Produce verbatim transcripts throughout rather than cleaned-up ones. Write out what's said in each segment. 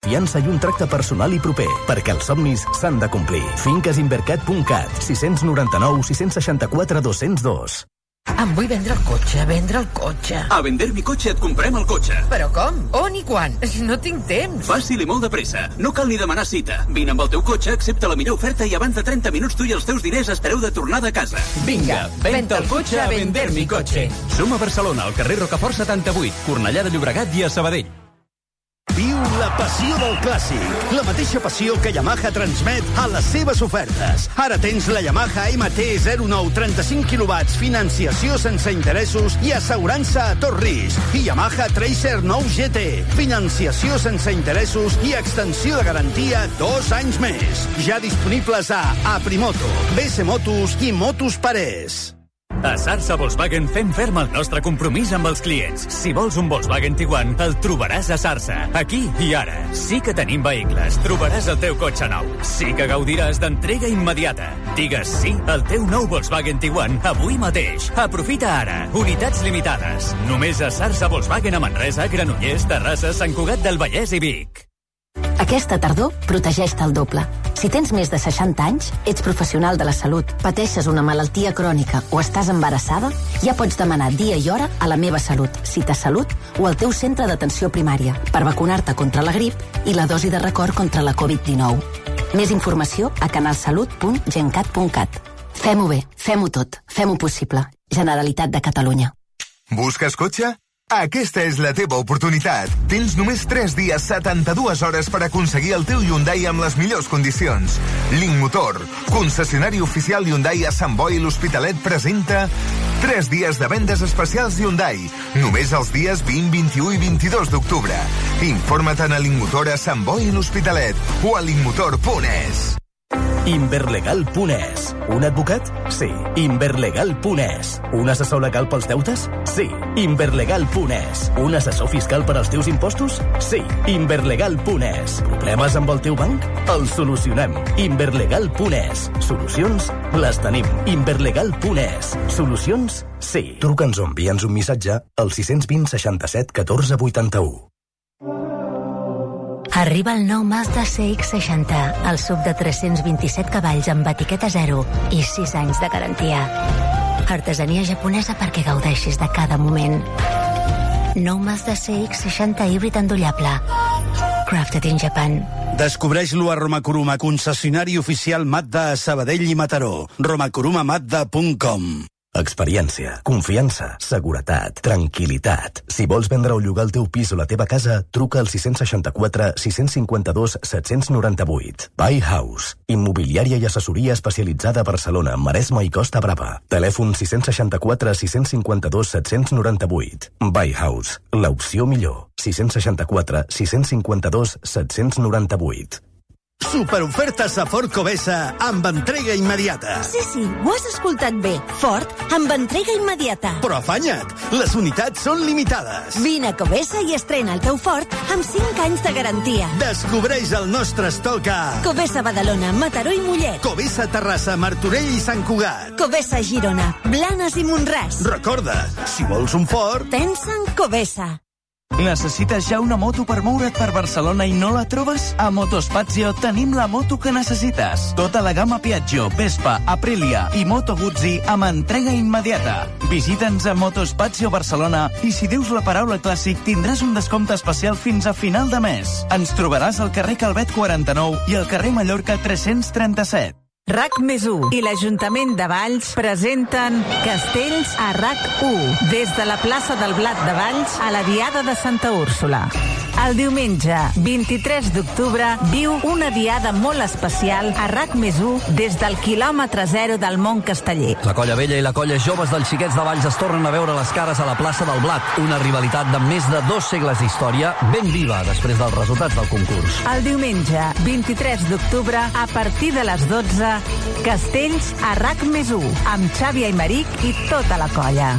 Fiança i un tracte personal i proper, perquè els somnis s'han de complir. Finques Invercat punt cat, sis nou nou, sis seixanta quatre, dos cents dos. Em vull vendre el cotxe, vendre el cotxe. A Vender mi cotxe et comprem el cotxe. Però com? On i quan? No tinc temps. Fàcil i molt de pressa. No cal ni demanar cita. Vine amb el teu cotxe, accepta la millor oferta i abans de trenta minuts tu i els teus diners estareu de tornada a casa. Vinga, venta el cotxe a Vender mi cotxe. Som a Barcelona, al carrer Rocafort setanta-vuit, Cornellà de Llobregat i a Sabadell. Viu la passió del clàssic, la mateixa passió que Yamaha transmet a les seves ofertes. Ara tens la Yamaha M T zero nou trenta-cinc quilowatts, financiació sense interessos i assegurança a tot risc. I Yamaha Tracer nou G T, financiació sense interessos i extensió de garantia dos anys més. Ja disponibles a Aprimoto, B S Motos i Motos Parés. A Sarsa Volkswagen fem ferm el nostre compromís amb els clients. Si vols un Volkswagen Tiguan, el trobaràs a Sarsa, aquí i ara. Sí que tenim vehicles, trobaràs el teu cotxe nou. Sí que gaudiràs d'entrega immediata. Digues sí al teu nou Volkswagen Tiguan avui mateix. Aprofita ara. Unitats limitades. Només a Sarsa Volkswagen a Manresa, Granollers, Terrassa, Sant Cugat del Vallès i Vic. Aquesta tardor, protegeix-te el doble. Si tens més de seixanta anys, ets professional de la salut, pateixes una malaltia crònica o estàs embarassada, ja pots demanar dia i hora a la Meva Salut, Cita Salut o al teu centre d'atenció primària per vacunar-te contra la grip i la dosi de record contra la covid dinou. Més informació a canalsalut punt gencat punt cat. Fem-ho bé, fem-ho tot, fem-ho possible. Generalitat de Catalunya. Busques cotxe? Aquesta és la teva oportunitat. Tens només tres dies, setanta-dues hores per aconseguir el teu Hyundai amb les millors condicions. Link Motor, concessionari oficial Hyundai a Sant Boi i l'Hospitalet, presenta tres dies de vendes especials Hyundai. Només els dies vint, vint-i-u i vint-i-dos d'octubre. Informa't a Link Motor a Sant Boi i l'Hospitalet o a link motor punt es. Inverlegal punt es. Un advocat? Sí. Inverlegal punt es. Un assessor legal pels deutes? Sí. Inverlegal punt es. Un assessor fiscal per als teus impostos? Sí. Inverlegal punt es. Problemes amb el teu banc? Els solucionem. Inverlegal punt es. Solucions? Les tenim. Inverlegal punt es. Solucions? Sí. Truca'ns o envia'ns un missatge al sis vint, seixanta-set, catorze, vuitanta-u. Arriba el nou Mazda C X seixanta, el sub de tres-cents vint-i-set cavalls amb etiqueta zero i sis anys de garantia. Artesania japonesa perquè gaudeixis de cada moment. Nou Mazda C X seixanta híbrid endollable. Crafted in Japan. Descobreix-lo a Romakuruma, concessionari oficial Mazda a Sabadell i Mataró. romakuruma mazda punt com. Experiència, confiança, seguretat, tranquil·litat. Si vols vendre o llogar el teu pis o la teva casa, truca al sis seixanta-quatre, sis cinquanta-dos, set noranta-vuit. Buy House, immobiliària i assessoria especialitzada a Barcelona, Maresme i Costa Brava. Telèfon sis seixanta-quatre, sis cinquanta-dos, set noranta-vuit. Buy House, l'opció millor. sis seixanta-quatre, sis cinquanta-dos, set noranta-vuit. Superofertes a Ford Covesa amb entrega immediata. Sí, sí, ho has escoltat bé. Ford amb entrega immediata. Però afanya't, les unitats són limitades. Vine a Covesa i estrena el teu Ford amb cinc anys de garantia. Descobreix el nostre estoc a Covesa Badalona, Mataró i Mollet. Covesa Terrassa, Martorell i Sant Cugat. Covesa Girona, Blanes i Montràs. Recorda, si vols un Ford, pensa en Covesa. Necessites ja una moto per moure't per Barcelona i no la trobes? A Motospazio tenim la moto que necessites. Tota la gamma Piaggio, Vespa, Aprilia i Moto Guzzi amb entrega immediata. Visita'ns a Motospazio Barcelona i si dius la paraula clàssic tindràs un descompte especial fins a final de mes. Ens trobaràs al carrer Calvet quaranta-nou i al carrer Mallorca tres-cents trenta-set. RAC més u i l'Ajuntament de Valls presenten Castells a RAC u des de la plaça del Blat de Valls a la Diada de Santa Úrsula. El diumenge vint-i-tres d'octubre viu una diada molt especial a RAC més u des del quilòmetre zero del Mont Casteller. La colla vella i la colla joves dels xiquets de Valls es tornen a veure les cares a la plaça del Blat. Una rivalitat de més de dos segles d'història ben viva després dels resultats del concurs. El diumenge vint-i-tres d'octubre a partir de les dotze Castells a RAC més u, amb Xavi Aymeric i tota la colla.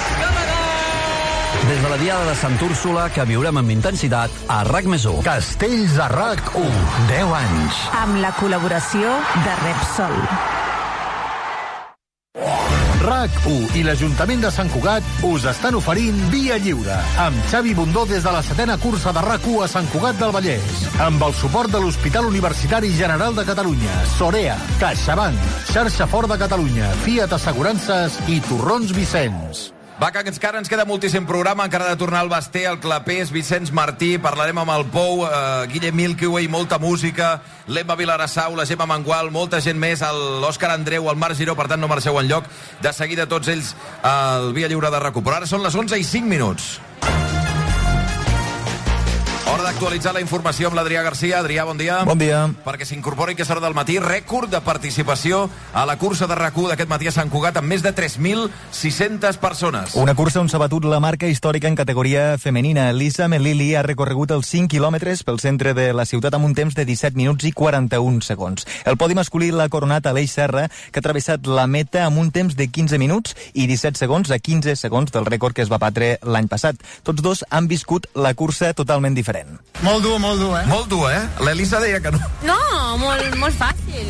Des de la Diada de Sant Úrsula, que viurem amb intensitat a RAC més u. Castells a RAC u, deu anys. Amb la col·laboració de Repsol. RAC RAC u i l'Ajuntament de Sant Cugat us estan oferint Via Lliure, amb Xavi Bundó des de la setena cursa de RAC u a Sant Cugat del Vallès, amb el suport de l'Hospital Universitari General de Catalunya, Sorea, CaixaBank, Xarxa Fort de Catalunya, Fiat Assegurances i Torrons Vicenç. Va, que encara ens queda moltíssim programa, encara de tornar al Basté, al Clapés, Vicenç Martí, parlarem amb el Pou, eh, Guillem Milkyway, molta música, l'Emma Vilarassau, la Gemma Mangual, molta gent més, l'Òscar Andreu, el Marc Giró, per tant no marxeu enlloc, de seguida tots ells al Via Lliure de RAC u. Però ara són les onze i cinc minuts. Hora d'actualitzar la informació amb l'Adrià Garcia. Adrià, bon dia. Bon dia. Perquè s'incorpori aquesta hora del matí, rècord de participació a la cursa de RAC u d'aquest matí a Sant Cugat amb més de tres mil sis-centes persones. Una cursa on s'ha batut la marca històrica en categoria femenina. Lisa Melili ha recorregut els cinc quilòmetres pel centre de la ciutat amb un temps de disset minuts i quaranta-un segons. El podi masculí l'ha coronat Aleix Serra, que ha travessat la meta amb un temps de quinze minuts i disset segons a quinze segons del rècord que es va batre l'any passat. Tots dos han viscut la cursa totalment diferent. Molt dur, molt dur, eh? Molt dur, eh? L'Elisa deia que no. No, molt, molt fàcil.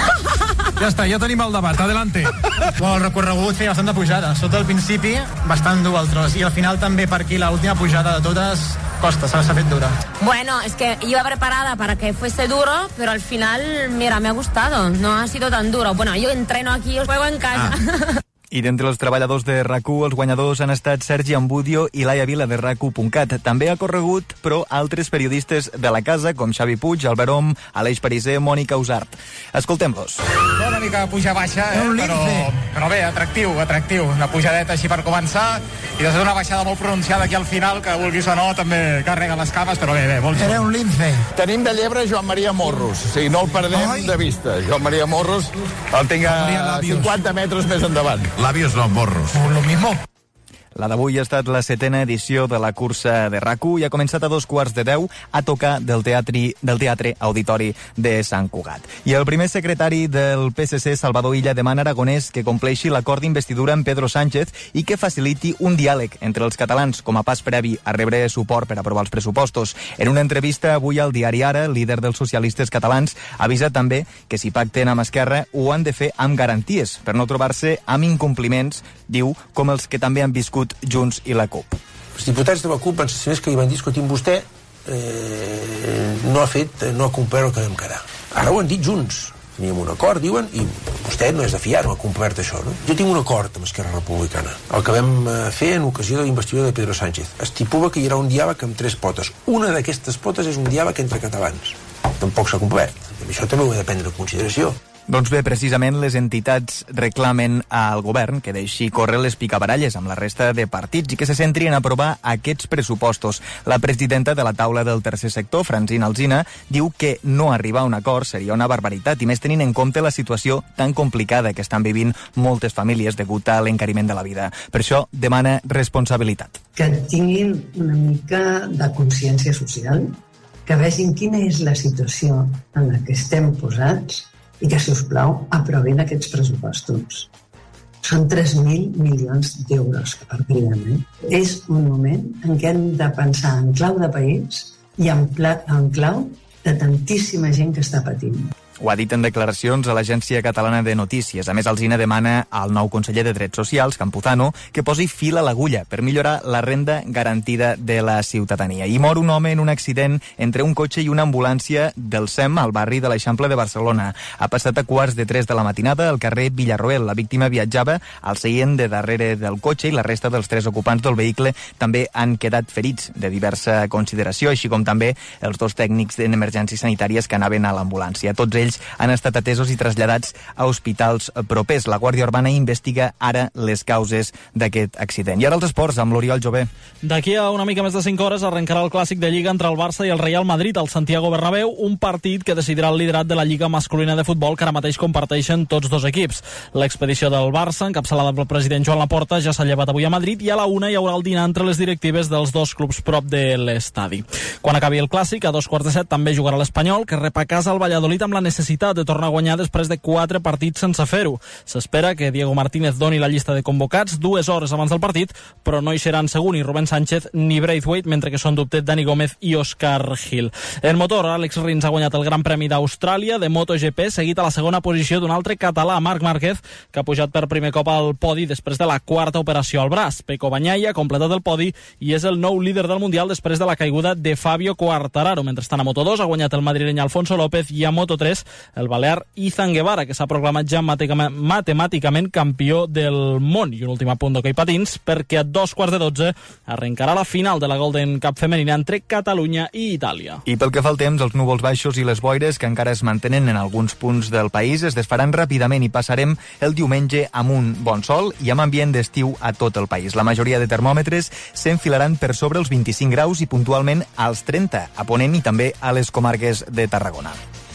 Ja està, ja tenim el debat, adelante. Bueno, el recorregut feia bastant de pujada. Sota el principi, bastant dur el tros. I al final també per aquí, l'última pujada de totes, costa, s'ha fet dura. Bueno, es que iba preparada para que fuese duro, pero al final, mira, me ha gustado. No ha sido tan duro. Bueno, yo entreno aquí, os juego en casa. Ah. I d'entre els treballadors de RAC u, els guanyadors han estat Sergi Ambudio i Laia Vila de RAC u punt cat. També ha corregut, però, altres periodistes de la casa, com Xavi Puig, Albert Om, Aleix Pariser, Mònica Usart. Escoltem-los. Una mica puja-baixa, eh? Però, però bé, atractiu, atractiu. Una pujadeta així per començar, i després una baixada molt pronunciada aquí al final, que vulguis o no, també carrega les cames, però bé, bé, molt Era un lince. Tenim de llebre Joan Maria Morros, o sigui, no el perdem Ai. de vista. Joan Maria Morros el tinc a cinquanta metres més endavant. Labios no, morros. Lo mismo. La d'avui ha estat la setena edició de la cursa de RAC u i ha començat a dos quarts de deu a tocar del teatri, del Teatre Auditori de Sant Cugat. I el primer secretari del P S C, Salvador Illa, demana a Aragonès que compleixi l'acord d'investidura amb Pedro Sánchez i que faciliti un diàleg entre els catalans com a pas previ a rebre suport per aprovar els pressupostos. En una entrevista avui al diari Ara, el líder dels socialistes catalans ha avisat també que si pacten amb Esquerra ho han de fer amb garanties per no trobar-se amb incompliments, diu, com els que també han viscut Junts i la CUP. Els diputats de la CUP van ser més que hi van dir, escolti'm, vostè eh, no ha fet, no ha complert el que vam quedar. Ara ho han dit Junts. Teníem un acord, diuen, i vostè no és de fiar, no ha complert això, no? Jo tinc un acord amb Esquerra Republicana, el que vam fer en ocasió de l'investidura de Pedro Sánchez. Estipula que hi haurà un diàleg amb tres potes. Una d'aquestes potes és un diàleg entre catalans. Tampoc s'ha complert. I això també ho he de prendre en consideració. Doncs bé, precisament les entitats reclamen al govern que deixi córrer les picabaralles amb la resta de partits i que se centri en aprovar aquests pressupostos. La presidenta de la taula del tercer sector, Francina Alsina, diu que no arribar a un acord seria una barbaritat, i més tenint en compte la situació tan complicada que estan vivint moltes famílies degut a l'encariment de la vida. Per això demana responsabilitat. Que tinguin una mica de consciència social, que vegin quina és la situació en la que estem posats i que, si us plau, aprovin aquests pressupostos. Són tres mil milions d'euros que perdríem. Eh? És un moment en què hem de pensar en clau de país i en, pla, en clau de tantíssima gent que està patint. Ho ha dit en declaracions a l'Agència Catalana de Notícies. A més, Alsina demana al nou conseller de Drets Socials, Campuzano, que posi fil a l'agulla per millorar la renda garantida de la ciutadania. I mor un home en un accident entre un cotxe i una ambulància del S E M al barri de l'Eixample de Barcelona. Ha passat a quarts de tres de la matinada al carrer Villarroel. La víctima viatjava al seient de darrere del cotxe i la resta dels tres ocupants del vehicle també han quedat ferits de diversa consideració, així com també els dos tècnics en emergències sanitàries que anaven a l'ambulància. Tots ells han estat atesos i traslladats a hospitals propers. La Guàrdia Urbana investiga ara les causes d'aquest accident. I ara els esports, amb l'Oriol Jové. D'aquí a una mica més de cinc hores arrencarà el clàssic de Lliga entre el Barça i el Real Madrid al Santiago Bernabéu, un partit que decidirà el liderat de la Lliga masculina de futbol que ara mateix comparteixen tots dos equips. L'expedició del Barça, encapçalada pel president Joan Laporta, ja s'ha llevat avui a Madrid i a la una hi haurà el dinar entre les directives dels dos clubs prop de l'estadi. Quan acabi el clàssic, a dos quarts de set, també jugarà l'Espanyol, que rep a casa el Valladolid amb la necessitat necessitat de tornar a guanyar després de quatre partits sense fer-ho. S'espera que Diego Martínez doni la llista de convocats dues hores abans del partit, però no hi seran segur ni Rubén Sánchez ni Braithwaite, mentre que són dubtet Dani Gómez i Òscar Gil. En motor, Àlex Rins ha guanyat el Gran Premi d'Austràlia de MotoGP, seguit a la segona posició d'un altre català, Marc Márquez, que ha pujat per primer cop al podi després de la quarta operació al braç. Pecco Bagnaia ha completat el podi i és el nou líder del Mundial després de la caiguda de Fabio Quartararo. Mentrestant, a Moto dos ha guanyat el madrileny Alfonso López i a Moto tres el balear Izan Guevara, que s'ha proclamat ja matemàticament campió del món. I un últim apunt d'hoquei patins, perquè a dos quarts de dotze arrencarà la final de la Golden Cup femenina entre Catalunya i Itàlia. I pel que fa al temps, els núvols baixos i les boires, que encara es mantenen en alguns punts del país, es desfaran ràpidament i passarem el diumenge amb un bon sol i amb ambient d'estiu a tot el país. La majoria de termòmetres s'enfilaran per sobre els vint-i-cinc graus i puntualment als trenta, a Ponent i també a les comarques de Tarragona.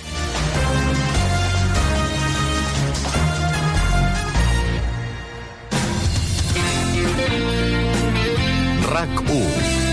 RAC u.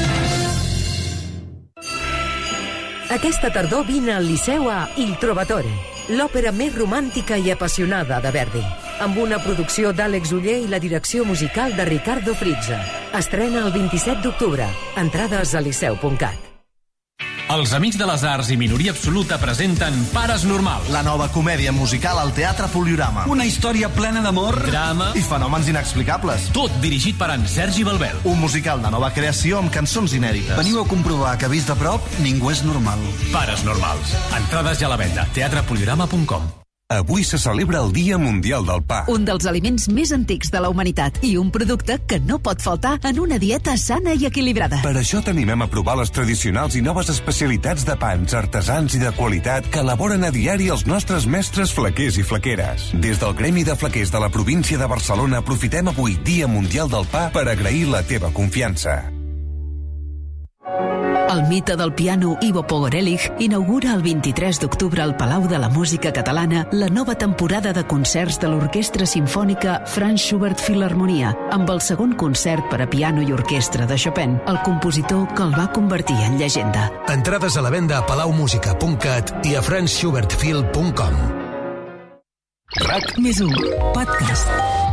Aquesta tardor vine al Liceu a Il Trovatore, l'òpera més romàntica i apassionada de Verdi, amb una producció d'Àlex Oller i la direcció musical de Ricardo Frizza. Estrena el vint-i-set d'octubre. Entrades a liceu punt cat. Els Amics de les Arts i Minoria Absoluta presenten Pares Normals. La nova comèdia musical al Teatre Poliorama. Una història plena d'amor, drama i fenòmens inexplicables. Tot dirigit per en Sergi Balbel. Un musical de nova creació amb cançons inèdites. Veniu a comprovar que, vist de prop, ningú és normal. Pares Normals. Entrades ja a la venda. teatre poliorama punt com. Avui se celebra el Dia Mundial del Pa. Un dels aliments més antics de la humanitat i un producte que no pot faltar en una dieta sana i equilibrada. Per això t'animem a provar les tradicionals i noves especialitats de pans artesans i de qualitat que elaboren a diari els nostres mestres flequers i flequeres. Des del Gremi de Flequers de la província de Barcelona aprofitem avui Dia Mundial del Pa per agrair la teva confiança. El mite del piano Ivo Pogorelic inaugura el vint-i-tres d'octubre al Palau de la Música Catalana la nova temporada de concerts de l'Orquestra Simfònica Franz Schubert Filharmonia, amb el segon concert per a piano i orquestra de Chopin, el compositor que el va convertir en llegenda. Entrades a la venda a palau música punt cat i a franz schubert fil punt com. RAC més un, podcast.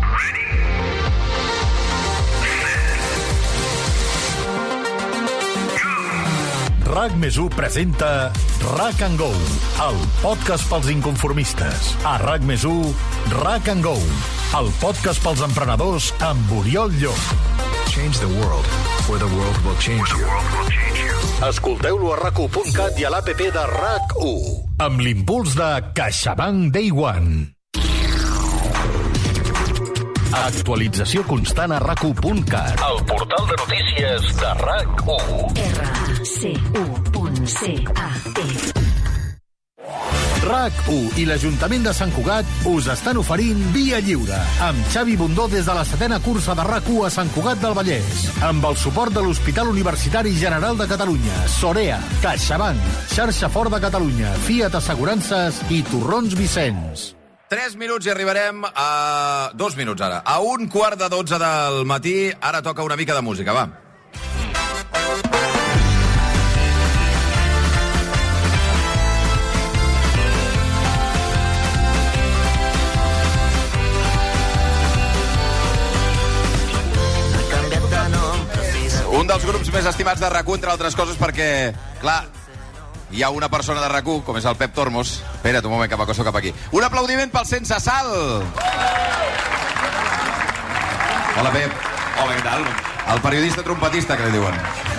RAC més u presenta RAC and Go, el podcast pels inconformistes. A RAC més u, RAC and Go, el podcast pels emprenedors amb Oriol Llop. Change the world, or the world will change you. Escolteu-lo a rac u punt cat i a l'app de RAC u, amb l'impuls de CaixaBank Day One. Actualització constant a rac u punt cat, el portal de notícies de RAC u. R A C U punt C A T. RAC u i l'Ajuntament de Sant Cugat us estan oferint Via Lliure, amb Xavi Bundó des de la setena cursa de RAC u a Sant Cugat del Vallès, amb el suport de l'Hospital Universitari General de Catalunya, Sorea, CaixaBank, Xarxa Fort de Catalunya, Fiat Assegurances i Torrons Vicenç. Tres minuts i arribarem a... Dos minuts ara. A un quart de dotze del matí. Ara toca una mica de música, va. Un dels grups més estimats de RAC u, entre altres coses, perquè, clar, hi ha una persona de RAC u, com és el Pep Tormos. Espera't un moment, que m'acosto cap aquí. Un aplaudiment pel Sense Sal! Hola, Pep. Hola, què tal? El periodista trompetista, que li diuen.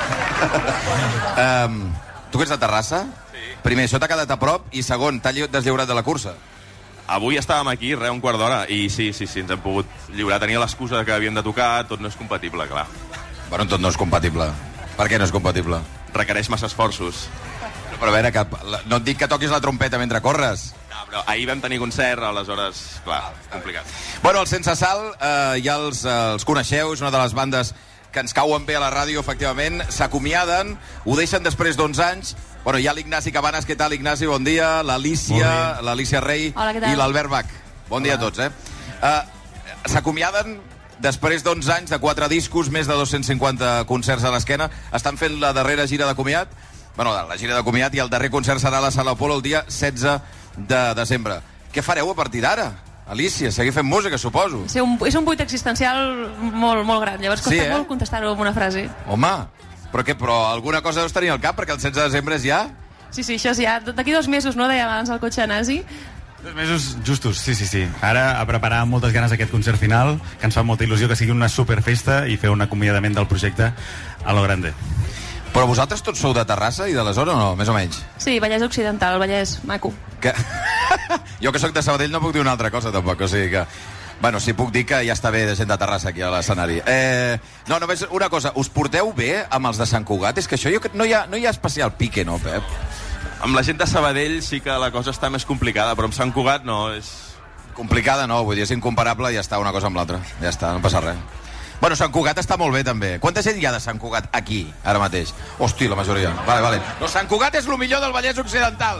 um, tu que ets de Terrassa? Sí. Primer, això t'ha quedat a prop, i segon, t'ha deslliurat de la cursa. Avui estàvem aquí, re, un quart d'hora, i sí, sí, sí, ens hem pogut lliurar. Tenia l'excusa que havíem de tocar, tot no és compatible, clar. Bueno, tot no és compatible. Per què no és compatible? Requereix massa esforços. Però a veure, que, no et dic que toquis la trompeta mentre corres. No, però ahir vam tenir concert, aleshores, clar, complicat. Bueno, el Sense Sal, eh, ja els, els coneixeu, és una de les bandes que ens cauen bé a la ràdio, efectivament. S'acomiaden, ho deixen després d'onze anys. Bueno, hi ha l'Ignasi Cabanes, què tal, Ignasi? Bon dia. L'Alicia, l'Alicia Rey. Hola, què tal? I l'Albert Bach. Bon Hola. Dia a tots, eh? Uh, S'acomiaden després d'onze anys, de quatre discos, més de dos-cents cinquanta concerts a l'esquena. Estan fent la darrera gira de comiat. Bueno, la gira de comiat, i el darrer concert serà a la Sala Apolo el dia setze de desembre. Què fareu a partir d'ara? Alicia, seguir fent música, suposo. Sí, un, és un buit existencial molt, molt gran. Llavors costa sí, eh? molt contestar-ho amb una frase. Home, però què? Però alguna cosa deus tenir al cap, perquè el setze de desembre és ja... Sí, sí, això és ja. D'aquí dos mesos, no? Deia abans el cotxe nazi. Dos mesos justos, sí, sí, sí. Ara a preparar amb moltes ganes aquest concert final, que ens fa molta il·lusió que sigui una superfesta i fer un acomiadament del projecte a lo grande. Però vosaltres tots sou de Terrassa i de la zona o no? Més o menys. Sí, Vallès Occidental, Vallès maco. Que... Jo que sóc de Sabadell no puc dir una altra cosa tampoc, o sigui que... Bueno, sí, puc dir que ja està bé de gent de Terrassa aquí a l'escenari. Eh, no, només una cosa, us porteu bé amb els de Sant Cugat? És que això jo, no, hi ha, no hi ha especial pique, no, Pep? Amb la gent de Sabadell sí que la cosa està més complicada, però amb Sant Cugat no, és... Complicada no, vull dir, és incomparable i ja està una cosa amb l'altra. Ja està, no passa res. Bueno, Sant Cugat està molt bé, també. Quanta gent hi ha de Sant Cugat aquí, ara mateix? Hosti, la majoria. Vale, vale. No, Sant Cugat és el millor del Vallès Occidental.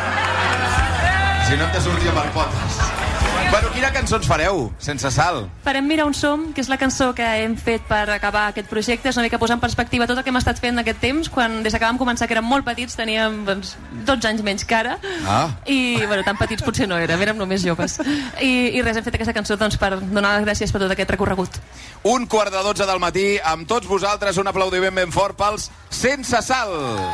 Si no hem de sortir amb el potes. Bueno, quina cançó ens fareu, sense sal? Farem Mira on som, que és la cançó que hem fet per acabar aquest projecte. És una mica posar en perspectiva tot el que hem estat fent aquest temps, quan des que vam començar, que érem molt petits, teníem doncs, dotze anys menys que ara. Ah. I, bueno, tan petits potser no érem, érem només joves. I, i res, hem fet aquesta cançó doncs, per donar les gràcies per tot aquest recorregut. Un quart de dotze del matí, amb tots vosaltres, un aplaudiment ben fort pels Sense Sal.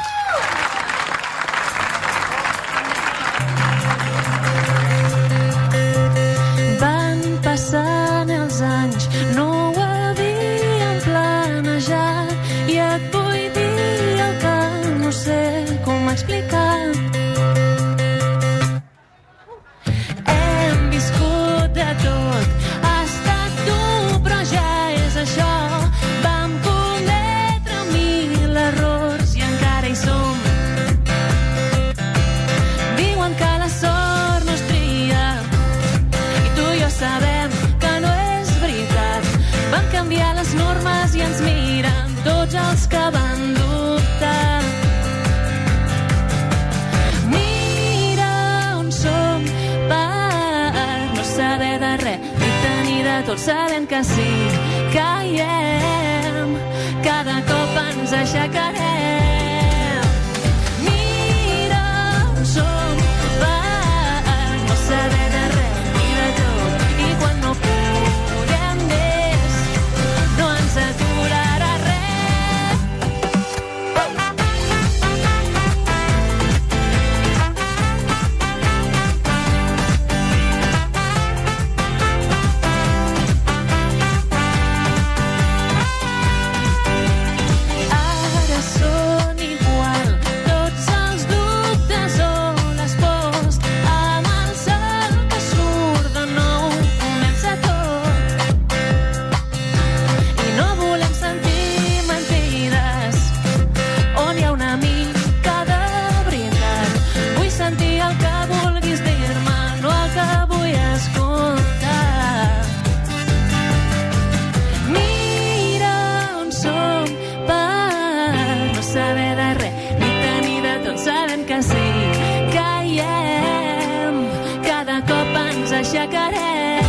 Passant els anys, no ho havíem planejat i et vull dir el que no sé com explicar. Hem viscut de tot, ha estat dur, però ja és això. Vam cometre mil errors i encara hi som. Diuen que la sort no es tria i tu i jo sabem van canviar les normes i ens miren tots els que van dubtar. Mira on som per no saber de res ni tenir de tot, sabent que sí, caiem, cada cop ens aixecarem. Mira on som per no saber de res ni de tot, i quan no podem més no ens aturarà res. Ara són igual tots els dubtes o les pors, amb el sol que surt de nou comença tot. I no volem sentir mentides on hi ha una mica de veritat. Vull sentir el que vulguis dir-me, no el que vull escoltar. Mira on som per no saber de res ni tenir de tot, sabent que sí, caiem, cada cop ens aixecarem.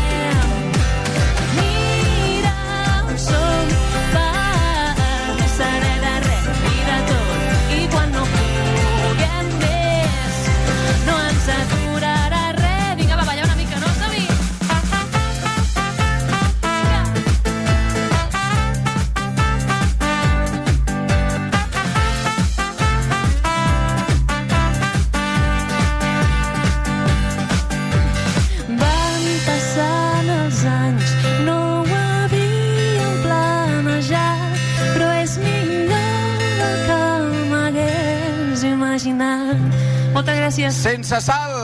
Mira on som per no saber de res ni de tot, i quan no puguem més no ens aturarà res. Vinga, va, ballar una mica, no, Sabi? Van passant els anys, no ho havíem planejat, però és millor del que m'hagués imaginat. Moltes gràcies. Sense sal!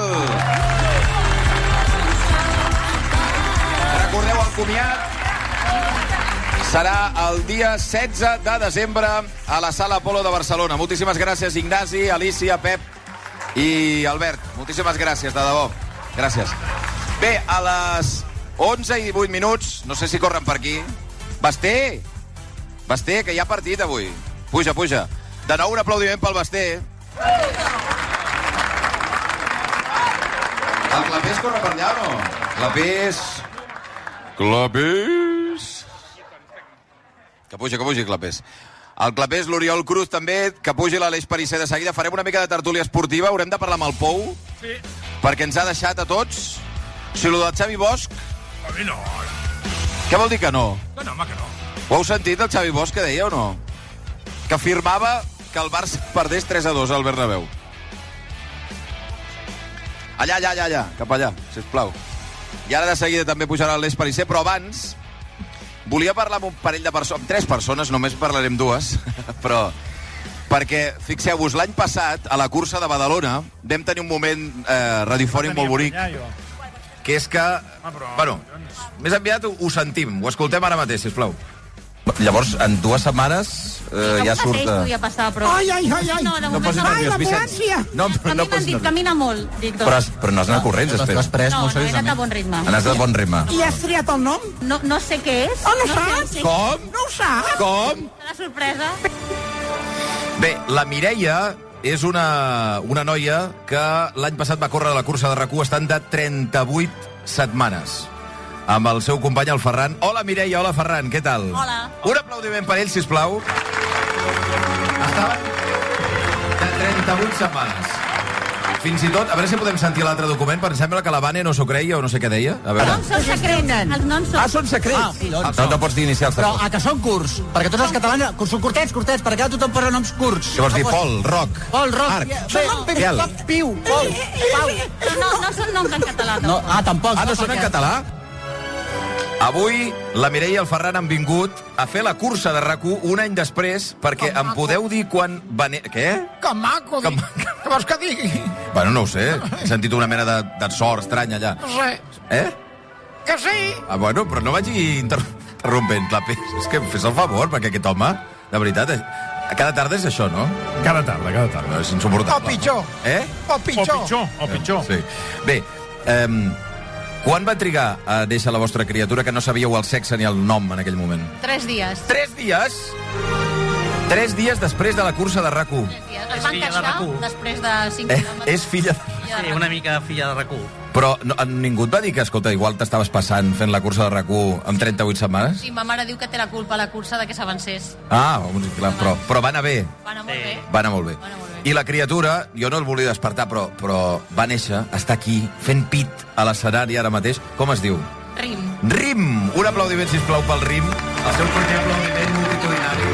Recordeu el comiat. Serà el dia setze de desembre a la Sala Apolo de Barcelona. Moltíssimes gràcies, Ignasi, Alicia, Pep i Albert. Moltíssimes gràcies, de debò. Gràcies. Bé, a les onze i divuit minuts, no sé si corren per aquí. Basté! Basté, que hi ha partit avui. Puja, puja. De nou un aplaudiment pel Basté. El Clapés corre per allà o no? Clapés... Clapés... Que pugi, que pugi, Clapés. El Clapés, l'Oriol Cruz també, que pugi l'Aleix Perisser de seguida. Farem una mica de tertúlia esportiva. Haurem de parlar amb el Pou. Sí. perquè ens ha deixat a tots. Si lo del Xavi Bosch... A mi no. Què vol dir que no? Que no, home, que no. Ho heu sentit, el Xavi Bosch, que deia o no? Que afirmava que el Barça perdés tres a dos al Bernabéu. Allà, allà, allà, allà, cap allà, sisplau. I ara de seguida també pujarà l'Eix Parisser, però abans volia parlar amb un parell de persones, amb tres persones, només parlarem dues, però... Perquè, fixeu-vos, l'any passat, a la cursa de Badalona, vam tenir un moment eh, radiofònic molt bonic, que és que... Bueno, més aviat ho, ho sentim, ho escoltem ara mateix, sisplau. Llavors, en dues setmanes eh, ja surt... Podia passar, però... Ai, ai, ai, ai. No, de No moment posis no. nerviós, Ai, l'ambulància! No, A mi no m'han posis dit, nerviós. camina molt. Dic, Però, doncs... però no has anat corrents, després. No, no, he anat a bon ritme. Has anat a bon ritme. I has triat el nom? No, no sé què és. Oh, no sé, saps? sé. Com? No ho saps? Com? Serà sorpresa. Bé, la Mireia és una, una noia que l'any passat va córrer a la cursa de RAC u estant de trenta-vuit setmanes. Amb el seu company, el Ferran. Hola, Mireia, hola, Ferran, què tal? Hola. Un aplaudiment per ell, sisplau. Estaven de trenta-vuit setmanes. Fins i tot, a veure si podem sentir l'altre document, perquè em sembla que la Vane no s'ho creia o no sé què deia. A veure. Els noms són secrets. Els noms són... Ah, són secrets? Ah, No, no pots dir inicials. Però a que són curts, perquè tots els catalans són curtets, curtets, perquè ara tothom posa noms curts. Què vols dir? Pol, Roc, Pol, Roc, Arc, Bé, Biel. Piu, Pol, Pau. No, no són noms en català. No, ah, tampoc. Ah, no són en català? Avui la Mireia i el Ferran han vingut a fer la cursa de RAC u un any després, perquè em podeu dir quan va... Ne... Què? Que maco, Que dic. Què vols que digui? Bueno, no ho sé. He sentit una mena de, de so estrany allà. No sé. Eh? Que sí. Ah, bueno, però no vagi inter interrompent, Clapés. És que fes el favor, perquè aquest home, de veritat, és... cada tarda és això, no? Cada tarda, cada tarda. No, és insuportable. O pitjor. Eh? O pitjor. O pitjor, o pitjor. Sí. Bé, eh, quan va trigar a néixer la vostra criatura que no sabíeu el sexe ni el nom en aquell moment? Tres dies. Tres dies? Tres dies després de la cursa de RAC u. Es van queixar després de cinc Eh, quilòmetres. és filla... Sí, una mica filla de RAC u. Però no, ningú et va dir que, escolta, igual t'estaves passant fent la cursa de RAC u amb trenta-vuit setmanes? Sí, ma mare diu que té la culpa a la cursa de que s'avancés. Ah, clar, però, però va anar bé. Va anar molt bé. Va anar molt bé. I la criatura, jo no el volia despertar, però, però va néixer, està aquí, fent pit a l'escenari ara mateix. Com es diu? Rim. Rim! Un aplaudiment, sisplau, pel Rim. El seu primer aplaudiment multitudinari.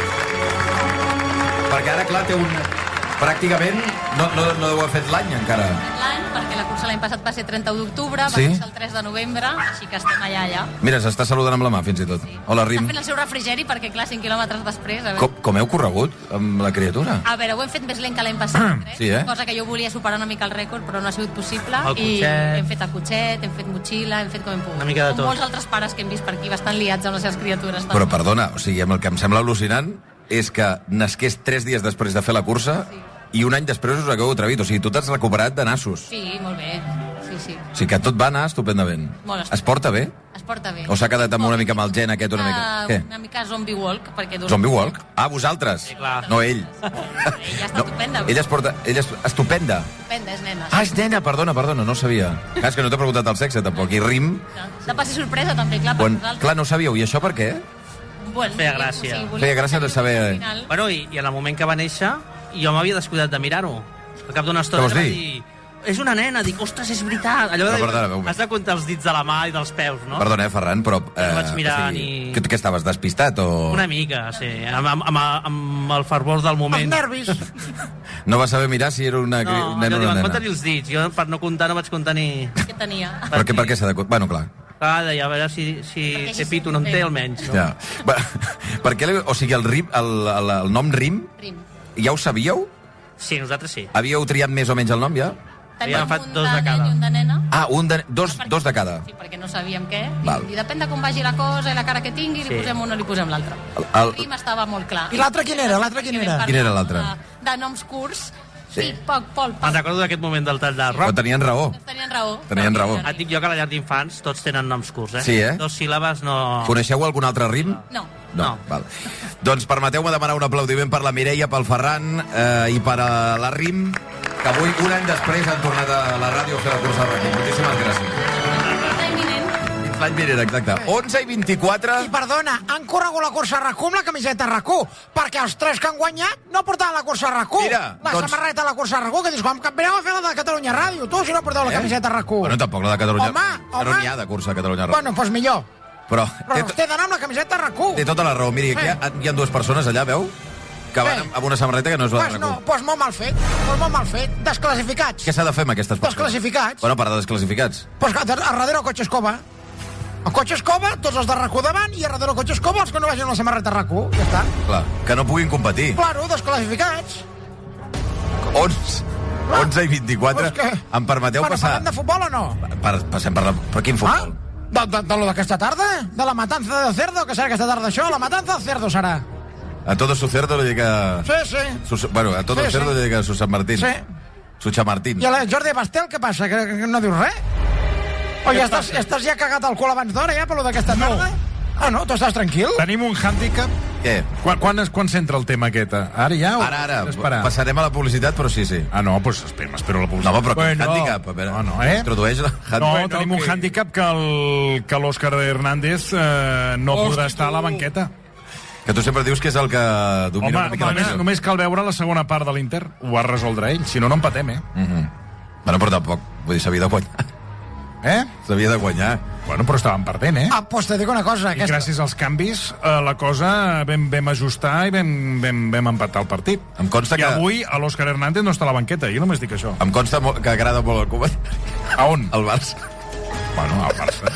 Perquè ara, clar, té un... Pràcticament no, no, no deu haver fet l'any encara. L'any, perquè la cursa l'any passat va ser trenta d'octubre, va Sí? ser el tres de novembre, així que estem allà, allà. Mira, s'està saludant amb la mà, fins i tot. Hola, Està Rim. fent el seu refrigeri perquè, clar, cinc quilòmetres després... A veure, Com, com heu corregut amb la criatura? a veure, ho hem fet més lent que l'any passat, crec. Sí, eh? Cosa que jo volia superar una mica el rècord, però no ha sigut possible. El I cotxet. hem fet el cotxet, hem fet motxilla, hem fet com hem pogut. Una mica de Com tot. molts altres pares que hem vist per aquí bastant liats amb les seves criatures. Però perdona, o sigui, el que em sembla al·lucinant és que nasqués tres dies després de fer la cursa i un any després us hagueu atrevit. O sigui, tu t'has recuperat de nassos. Sí, molt bé. Sí, sí. O sigui que tot va anar estupendament. Molt estupend. Es porta bé? Es porta bé. O s'ha quedat amb una mica amb el gen aquest una mica? Ah, Què? una mica zombie walk, perquè... dura- Zombie walk? Ah, vosaltres? Sí, clar. No ell. Ella està estupenda. Ella es porta... Ella és estupenda. Estupenda, és nena. Ah, és nena, perdona, perdona, no ho sabia. Clar, és que no t'he preguntat el sexe, tampoc. I Rim, De passi sorpresa, també, clar, per quan... vosaltres. clar, no ho sabíeu. I això per què? Bueno, Feia sí, gràcia. sí, volia- Feia gràcia de saber... Bueno, i, i en el moment que va néixer, jo m'havia descuidat de mirar-ho. Al cap d'una estona Què vols va dir? dir... És una nena, dic, ostres, és veritat. Allò Però, de... perdona, veu, Has de comptar els dits de la mà i dels peus, no? Perdona, eh, Ferran, però... Eh, No vaig mirar o sigui, ni- Que, que estaves despistat o...? Una mica, sí. Amb, amb, amb, amb el fervor del moment. Els nervis. No vas saber mirar si era una, No, un nen jo o diuen, una compta-li nena. els dits. Jo, per no comptar, no vaig comptar ni... Que tenia. Per què, per què s'ha de... Bueno, clar. Ah, deia, a veure si, si té pito o no en té, almenys. No? Ja. Va, per què... li- O sigui, el, rim, el, el, el nom Rim, Rim. ja ho sabíeu? Sí, nosaltres sí. Havíeu triat més o menys el nom, ja? Teníem Havíem fet un dos de de nen cada. i un de nena. Ah, un de, dos, dos de cada. Sí, perquè no sabíem què. Val. I, I depèn de com vagi la cosa i la cara que tingui, li Sí. posem un o li posem l'altre. El, El el, Rim estava molt clar. I l'altre quin era? L'altre quin era? Quin era l'altre? De, de noms curts. Sí. Sí, poc, Pol, Me'n poc. recordo d'aquest moment del tall de Però rock. tenien raó. Tenien raó. Tenien raó. Et dic jo que a la llar d'infants tots tenen noms curts, eh? Sí, eh? Dos síl·labes no... Coneixeu algun altre Rim? No. No, no. Val. Doncs permeteu-me demanar un aplaudiment per la Mireia, pel Ferran eh, i per a la Rim, que avui, un any després, han tornat a la ràdio a fer la cursa de RAC u. Moltíssimes gràcies. L'any vinent, exacte. onze i vint-i-quatre... I perdona, han corregut la cursa RAC u amb la camiseta RAC u, perquè els tres que han guanyat no portaven la cursa RAC u. Mira, la doncs- samarreta de la cursa RAC u, que dius, com que veneu a fer la de Catalunya Ràdio, tu, si no porteu la Eh? camiseta RAC u. Bueno, tampoc la de Catalunya... Home, Que no home. n'hi ha de cursa a Catalunya Ràdio. Bueno, doncs millor. Però Però té, us té d'anar amb la camiseta RAC u. té tota la raó. Miri, aquí hi ha, hi ha dues persones allà, veu? Que van Bé. amb- amb una samarreta que no és la de Pues RAC u. no, pues molt mal fet, pues molt mal fet. Desclassificats. Què s'ha de fer amb aquestes persones? Desclassificats. Bueno, per de desclassificats. Pues a, a darrere el cotxe escova. El cotxe escova, tots els de RAC u davant, i a darrere el cotxe escova els que no vagin amb la samarreta RAC u. Ja està. Clar, que no puguin competir. Claro, desclassificats. onze, onze i vint-i-quatre. Pues què? Em permeteu Bueno, passar... parlem de futbol o no? Per, passem per, la, per quin futbol? De, de, de lo d'aquesta tarda? De la matanza del cerdo? Que serà aquesta tarda això? La matanza del cerdo serà. A todo su cerdo le dedica... Sí, sí. Su, bueno, a todo Sí, el cerdo sí. le dedica su San Martín. Sí. Su Chamartín. I a la Jordi Bastel, què passa? Que, que no dius res? O ja estàs, estàs ja cagat al cul abans d'hora, ja, per lo d'aquesta tarda? Ah, no? Tu estàs tranquil? Tenim un hàndicap? Què? Quan, quan, es, quan s'entra el tema aquest? Ara ja? O Ara, ara. esperar? Passarem a la publicitat, però sí, sí. Ah, no, doncs espera, m'espero la No, publicitat. home, però quin Bueno, hàndicap? A veure, no, no, eh? introdueix la No, hàndicap. tenim un hàndicap que el- que l'Òscar Hernández eh, no Hosti, podrà estar a la banqueta. Que tu sempre dius que és el que domina Home, una mica la només, cosa. només cal veure la segona part de l'Inter. Ho va resoldre ell, si no, no empatem, eh? Mm -hmm. Bueno, però tampoc. Vull dir, s'havia de guanyar. Eh? S'havia de guanyar. Bueno, però estaven perdent, eh? Ah, doncs te dic una cosa. I gràcies als canvis, eh, la cosa vam, vam ajustar i vam, vam, vam empatar el partit. Em consta I que... avui l'Òscar Hernández no està a la banqueta, jo només dic això. Em consta mo- que agrada molt el comentari. A on? Al Barça. Bueno, al Barça.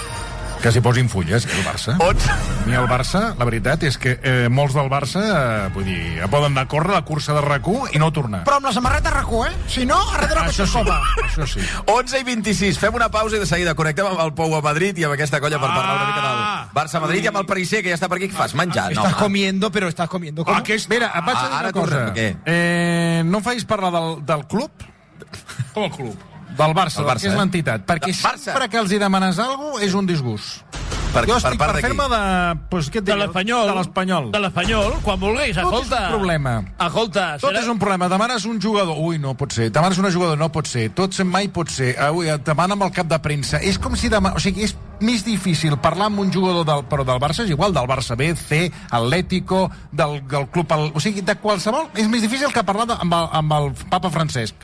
Que s'hi posin fulles, eh, el Barça. onze. A mi el Barça, la veritat és que eh, molts del Barça, eh, vull dir, poden anar a córrer la cursa de RAC u i no tornar. Però amb la samarreta RAC u, eh? Si no, a darrere el cotxe Això sí, escova. això sí. onze i vint-i-sis. Fem una pausa i de seguida connectem amb el Pou a Madrid i amb aquesta colla per parlar una mica del Barça-Madrid i amb el Parisser, que ja està per aquí. Què fas? Menjar? No, Estás home. comiendo, pero estás comiendo como... Ah, que és... Mira, et vaig a dir Ah, ara una cosa. tornem, què? Eh, no em facis parlar del, del club? Com el club? Del Barça, El del Barça, que és eh? l'entitat. Perquè Del Barça. sempre que els hi demanes alguna cosa és un disgust. Per, jo per estic part per de qui? fer-me de... Pues, què et De dic? l'Espanyol. De l'Espanyol. De l'Espanyol, quan vulguis, Tot és escolta. un problema. Escolta, Tot és un problema. Demanes un jugador... Ui, no pot ser. Demanes una jugador... No pot ser. Tot mai pot ser. Ui, et demana amb el cap de premsa. És com si demà... O sigui, és més difícil parlar amb un jugador del... Però del Barça és igual. Del Barça B, C, Atlético, del, del club... El... O sigui, de qualsevol... És més difícil que parlar de, amb, el, amb el papa Francesc.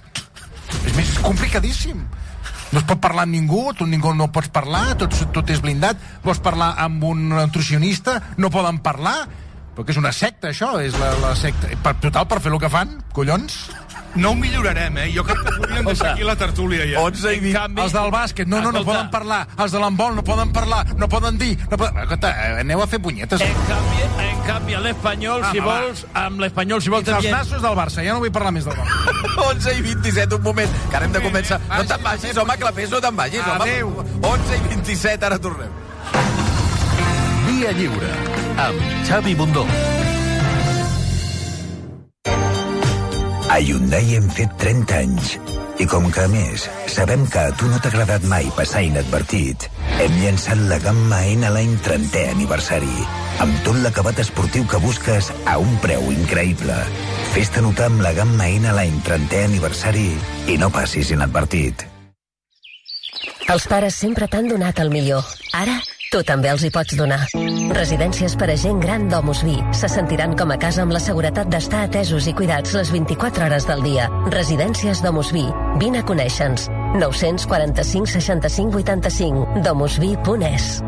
És més complicadíssim. No es pot parlar amb ningú, tu ningú no pots parlar, tot, tot és blindat. Vols parlar amb un nutricionista, no poden parlar. Però que és una secta, això, és la, la secta. Per, total, per fer el que fan, collons. No ho millorarem, eh? Jo crec que podríem deixar aquí la tertúlia ja. onze i vint. Canvi, els del bàsquet, no, no, no escolta. poden parlar. Els de l'handbol no poden parlar, no poden dir. No poden... Escolta, aneu a fer punyetes. En canvi, en canvi l'Espanyol, Ah, si va. vols, amb l'Espanyol, si vols... Fins als també- nassos del Barça, ja no vull parlar més del Barça. onze i vint-i-set, un moment, que ara hem de començar. No te'n vagis, home, Clapés, no te'n vagis, home. Adéu. onze i vint-i-set, ara tornem. Via Lliure, amb Xavi Bundó. A Hyundai hem fet trenta anys. I com que, a més, sabem que a tu no t'ha agradat mai passar inadvertit, hem llançat la gamma N-Line trentè aniversari, amb tot l'acabat esportiu que busques a un preu increïble. Fes-te notar amb la gamma N-Line trentè aniversari i no passis inadvertit. Els pares sempre t'han donat el millor. Ara, tu també els hi pots donar. Residències per a gent gran Domus Vi. Se sentiran com a casa amb la seguretat d'estar atesos i cuidats les vint-i-quatre hores del dia. Residències Domus Vi. Vine a conèixer-nos. nou quatre cinc, seixanta-cinc, vuitanta-cinc. domusvi punt es.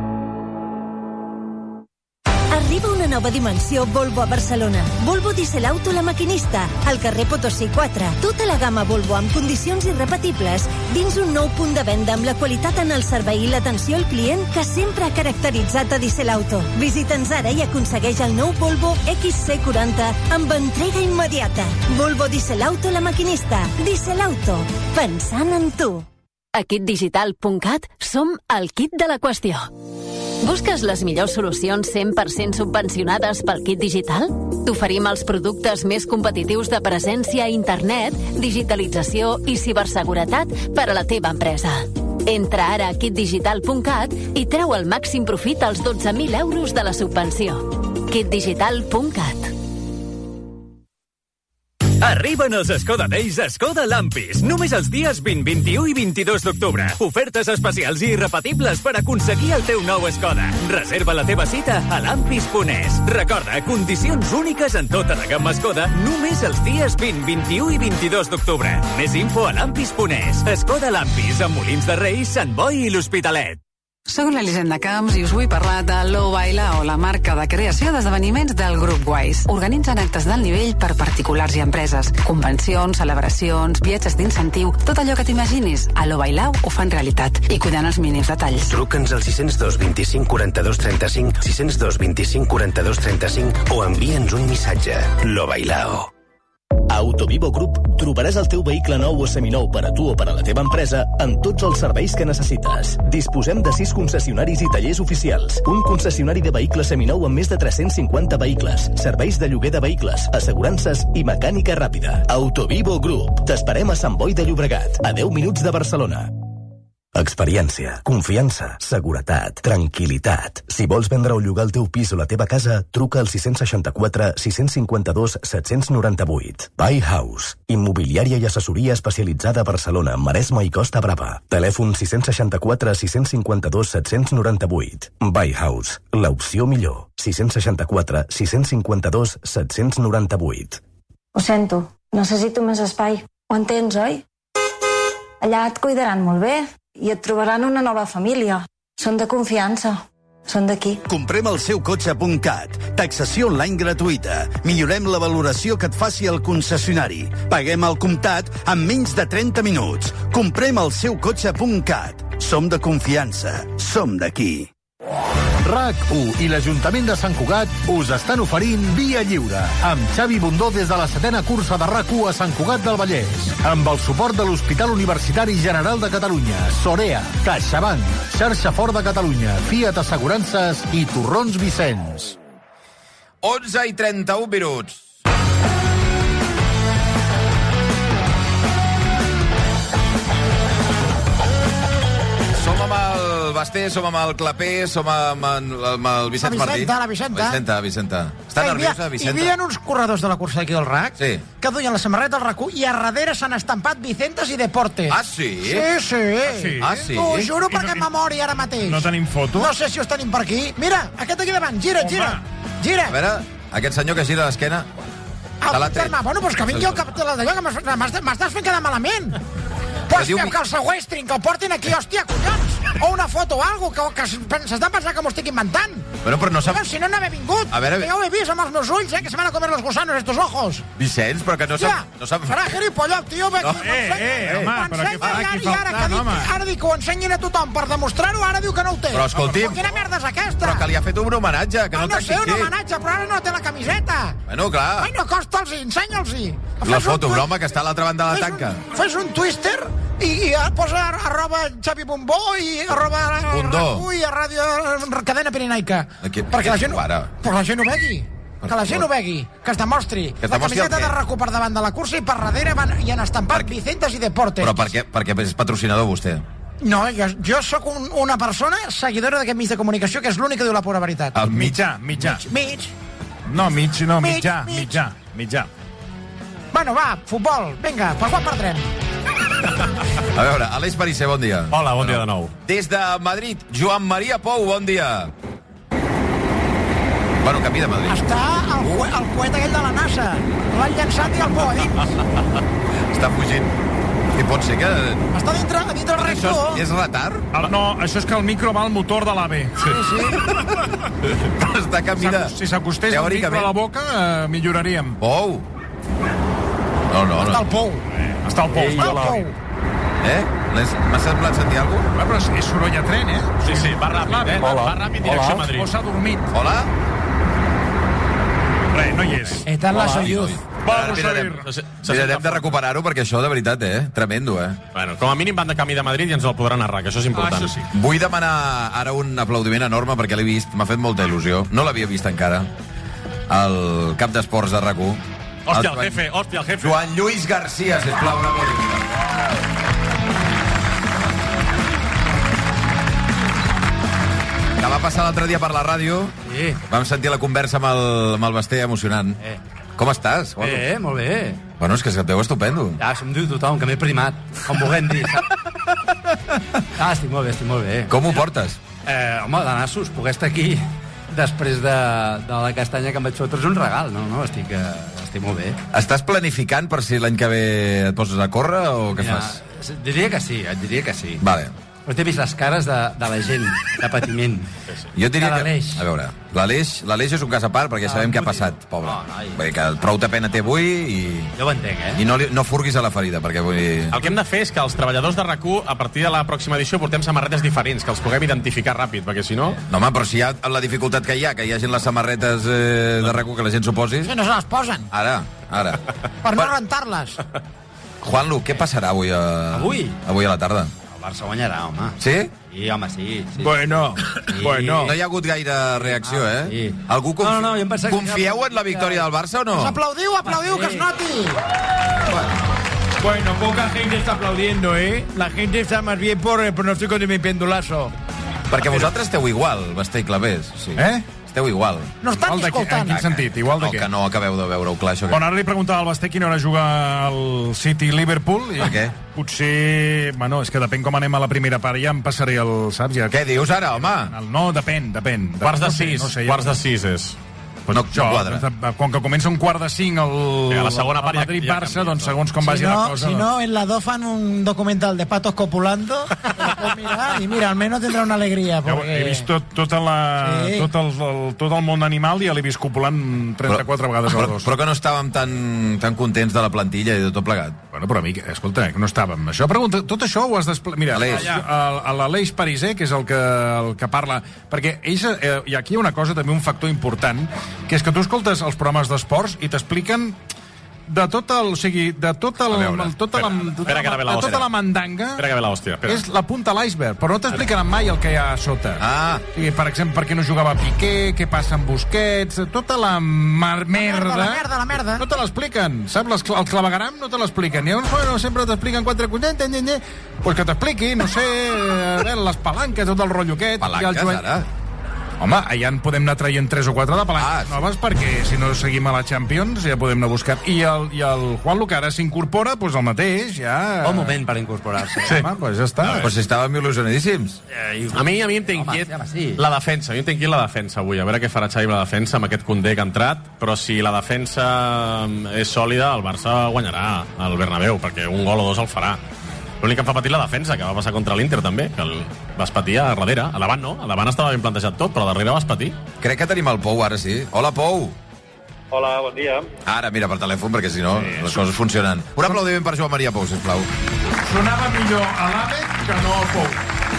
Arriba una nova dimensió Volvo a Barcelona. Volvo Diesel Auto La Maquinista, al carrer Potosí quatre. Tota la gamma Volvo amb condicions irrepetibles dins un nou punt de venda amb la qualitat en el servei i l'atenció al client que sempre ha caracteritzat a Diesel Auto. Visita'ns ara i aconsegueix el nou Volvo X C quaranta amb entrega immediata. Volvo Diesel Auto La Maquinista. Diesel Auto. Pensant en tu. A kit digital punt cat som el kit de la qüestió. Busques les millors solucions cent per cent subvencionades pel kit digital? T'oferim els productes més competitius de presència a internet, digitalització i ciberseguretat per a la teva empresa. Entra ara a kit digital punt cat i treu el màxim profit als dotze mil euros de la subvenció. kit digital punt cat. Arriben els Skoda Days a Skoda Lampis. Només els dies vint, vint-i-u i vint-i-dos d'octubre. Ofertes especials i irrepetibles per aconseguir el teu nou Skoda. Reserva la teva cita a lampis punt es. Recorda, condicions úniques en tota la gamma Skoda només els dies vint, vint-i-u i vint-i-dos d'octubre. Més info a lampis punt es. Skoda Lampis, a Molins de Rei, Sant Boi i l'Hospitalet. Soc l'Elisenda Camps i us vull parlar de Lo Bailao, la marca de creació d'esdeveniments del grup Wise. Organitzen actes d'alt nivell per particulars i empreses. Convencions, celebracions, viatges d'incentiu, tot allò que t'imaginis. A Lo Bailao ho fan realitat i cuidant els mínims detalls. Truca'ns al sis zero dos, vint-i-cinc, quaranta-dos, trenta-cinc, sis zero dos, vint-i-cinc, quaranta-dos, trenta-cinc o envia'ns un missatge. Lo Bailao. A Autovivo Group trobaràs el teu vehicle nou o seminou per a tu o per a la teva empresa amb tots els serveis que necessites. Disposem de sis concessionaris i tallers oficials, un concessionari de vehicles seminou amb més de tres-cents cinquanta vehicles, serveis de lloguer de vehicles, assegurances i mecànica ràpida. Autovivo Group. T'esperem a Sant Boi de Llobregat, a deu minuts de Barcelona. Experiència, confiança, seguretat, tranquil·litat. Si vols vendre o llogar el teu pis o la teva casa, truca al sis seixanta quatre, sis cinquanta dos, set noranta vuit. Buy House, immobiliària i assessoria especialitzada a Barcelona, Maresme i Costa Brava. Telèfon sis seixanta quatre, sis cinquanta dos, set noranta vuit. Buy House, l'opció millor. sis seixanta quatre, sis cinquanta dos, set noranta vuit. Ho sento, necessito més espai. Ho entens, oi? Allà et cuidaran molt bé i et trobaran una nova família. Són de confiança. Són d'aquí. Comprem el seu cotxe punt cat. Taxació online gratuïta. Millorem la valoració que et faci el concessionari. Paguem al comptat en menys de trenta minuts. Comprem el seu cotxe punt cat. Som de confiança. Som d'aquí. RAC u i l'Ajuntament de Sant Cugat us estan oferint Via Lliure, amb Xavi Bundó des de la setena cursa de RAC u a Sant Cugat del Vallès, amb el suport de l'Hospital Universitari General de Catalunya, Sorea, CaixaBank, Xarxa Ford de Catalunya, Fiat Assegurances i Torrons Vicenç. onze i trenta-un minuts. Som amb el Basté, som amb el Clapé, som amb, amb el Vicenç La Martí. Vicenta, la Vicenta. Vicenta, Vicenta. Està Hi havia- nerviosa, Vicenta? Hi havia uns corredors de la cursa d'aquí del RAC Sí. que duien la samarreta del RAC u i a darrere s'han estampat Vicentes i Deportes. Ah, sí? Sí, sí. Ah, sí? Ah, sí? T'ho juro I perquè no- memòria ara mateix. no tenim foto? No sé si us tenim per aquí. Mira, aquest aquí davant, gira, Home. gira. Gira. A veure, aquest senyor que gira l'esquena... te l'ha Ah, tret. germà, bueno, doncs que vingui el cap de d'allò, que m'estàs- m'estàs m'estàs fent quedar malament. Pues diu que, mi- que el seqüestrin, que el portin aquí, hòstia, collons. O una foto o alguna cosa, que, que s'està pensant que m'ho estic inventant. Bueno, però no sap... Collons, si no n'haver vingut. A veure- Que ja ho he vist amb els meus ulls, eh, que se van a comer los gusanos estos ojos. Vicenç, però que no Ja, sap... No sap... farà gilipollo el tio, ve aquí. No. m'ho Eh, ensenya, eh, m'ho home, però què ensenya, fa i aquí ara, i ara, faltant, que dic, home? ara dic que ho ensenyin a tothom per demostrar-ho, ara diu que no ho té. Però escolti'm... Però quina merda és aquesta? Però que li ha fet un homenatge, que no, no, el no té sé, un exigit. homenatge, però ara no té la camiseta. Bueno, clar. Ai, no, acosta'ls-hi, ensenya'ls-hi. La Fes un foto, twi- l'home que està a l'altra banda de la fes un- tanca. Fes un twister i, i posa arroba Xavi Bombó i arroba Bundó. RAC u i a ràdio Cadena Pirenaica. Aquí, Perquè la gent, Ara. però la gent ho vegui. Que la gent ho vegui, que es demostri. Que es La demostri el camiseta què? de RAC u per davant de la cursa i per darrere van, hi han estampat Vicentes i Deportes. Però per què, perquè és patrocinador vostè? No, jo, jo sóc un, una persona seguidora d'aquest mig de comunicació que és l'únic que diu la pura veritat. El mitjà, mitjà. Mig. No, mig, no, Mig, mitjà, mig. mitjà, mitjà. Bueno, va, futbol, vinga, per quan perdrem? A veure, Aleix Parissé, bon dia. Hola, bon dia de nou. Des de Madrid, Joan Maria Pou, bon dia. Bueno, canvi de Madrid. Està el, cue, el coet aquell de la NASA. L'han llançat i el pou a dins. Està fugint. I pot ser que... Està dintre, a dintre el Això rector. és, és retard? El, no, això és que el micro va al motor de l'AVE. Sí, sí. Està canvi de... Si s'acostés el micro a la boca, eh, milloraríem. Pou. No, no, Està no. el pou. Està el pou. Està el pou. Eh? L'has- M'ha semblat sentir alguna cosa? Però és, és soroll a tren, eh? Sí, sí, va ràpid, eh? Hola. Va ràpid, direcció Hola. Madrid. O s'ha dormit. Hola? Res, no hi és. Eta la Soyuz. Vamos a mirarem, ver. mirarem de recuperar-ho, perquè això, de veritat, eh? Tremendo, eh? Bueno, com a mínim van de camí de Madrid i ens el podran narrar, que això és important. Ah, això sí. Vull demanar ara un aplaudiment enorme perquè l'he vist, m'ha fet molta il·lusió. No l'havia vist encara. El cap d'esports de RAC u. Hòstia, el jefe, hòstia, el jefe. Joan Lluís Garcia, sisplau, un aplaudiment. Que va passar l'altre dia per la ràdio. Sí. Vam sentir la conversa amb el, amb el Basté, emocionant. Eh. Com estàs? Bé, molt bé. Bueno, és que et veu estupendo. Ja, se'm diu tothom, que m'he primat, com vulguem dir, saps? Ah, estic molt bé, estic molt bé. Com ho portes? Eh, home, de nassos, poder estar aquí després de, de la castanya que em vaig fotre és un regal, no? no estic, eh, estic molt bé. Estàs planificant per si l'any que ve et poses a córrer o què Mira, fas? Diria que sí, et diria que sí. Vale. Però t'he vist les cares de, de la gent, de patiment. Jo et diria de que... l'Aleix. A veure, l'Aleix l'Aleix és un cas a part perquè sabem què ha passat, pobre. Oh, Vull dir que prou de pena té avui i... Jo ho entenc, eh? I no, li, no furguis a la ferida, perquè vull dir... El que hem de fer és que els treballadors de RAC u, a partir de la pròxima edició, portem samarretes diferents, que els puguem identificar ràpid, perquè si no... No, home, però si hi ha la dificultat que hi ha, que hi hagin les samarretes eh, de RAC u que la gent s'ho posi... Que no se les posen. Ara, ara. Per no rentar-les. Juanlu, què passarà avui a... Avui? Avui a la tarda. El Barça guanyarà, home. Sí? Sí, home, sí. sí. Bueno, sí. bueno. No hi ha hagut gaire reacció, ah, eh? Sí. Algú confi... No, no, jo em pensava que... Confieu en la victòria del Barça o no? Pues aplaudiu, aplaudiu, que es noti. Bueno, poca gente está aplaudiendo, ¿eh? La gente está más bien por el pronóstico de mi pendulazo. Perquè vosaltres esteu igual, Basté i Clavers. Sí. Eh? Esteu igual. No estan Igual de què? escoltant. En quin sentit? Igual de No, què? que no acabeu de veure-ho clar, això. Que... Bueno, ara li preguntava al Basté quina hora juga el City-Liverpool. I Per què? Potser... Bueno, és que depèn com anem a la primera part. Ja em passaré el... Saps? Ja... Què dius ara, home? El, no, depèn, depèn. Quarts de no sé, sis, no sé, quarts de sis és. Pues no, jo, no quadra. Com que comença un quart de cinc el, Sí, a la segona part el ja- Madrid-Barça, ja canvia, doncs no? segons com Si vagi no, la cosa... si no, en la dos fan un documental de patos copulando, te lo puedes mirar, y mira, al menos tendrá una alegría. Ja, Porque... he vist tot, tota la, Sí. tot, el, el, tot el món animal i ja l'he vist copulant trenta-quatre vegades a però, la dos. però que no estàvem tan, tan contents de la plantilla i de tot plegat. Bueno, però a mi, escolta, que no estàvem. Això pregunta, tot això ho has d'explicar. Mira, Aleix. allà, l'Aleix Pariser, que és el que, el que parla, perquè ells, eh, i aquí hi ha una cosa, també un factor important, que és que tu escoltes els programes d'esports i t'expliquen de tot el... O sigui, de tot el... A veure, el tota la, espera, tota, espera que ara ve la, la de tota hòstia. la mandanga Espera que ve l'hòstia, espera. és la punta a l'iceberg, però no t'expliquen mai el que hi ha a sota. Ah. O sigui, per exemple, per què no jugava Piqué, què passa amb Busquets, tota la mar merda... La merda, la merda. No te l'expliquen, saps? Les, el clavegaram no te l'expliquen. I llavors, bueno, sempre t'expliquen quatre collons, pues que t'expliqui, no sé, a veure, les palanques, tot el rotllo aquest. Palanques, i el jove- ara? Home, ja en podem anar traient tres o quatre de palanques Ah, ah, sí. noves, perquè si no seguim a la Champions ja podem anar a buscar. I el, i el Juanlu, que ara s'incorpora, doncs el mateix, ja... Bon moment per incorporar-se. Sí. Home, doncs ja està. Però si estàvem il·lusionadíssims. A mi, a mi em té inquiet Home, sí, home, sí. la defensa. A mi em té inquiet la defensa avui. A veure què farà Xavi amb la defensa amb aquest Koundé que ha entrat. Però si la defensa és sòlida, el Barça guanyarà al Bernabéu, perquè un gol o dos el farà. L'únic que em fa patir la defensa, que va passar contra l'Inter també, que el vas patir a darrere. A davant no, a davant estava ben plantejat tot, però a darrere vas patir. Crec que tenim el Pou, ara sí. Hola, Pou. Hola, bon dia. Ara, mira, per telèfon, perquè si no, les coses funcionen. Un aplaudiment per Joan Maria Pou, sisplau. Sonava millor a l'Àvec que no al Pou.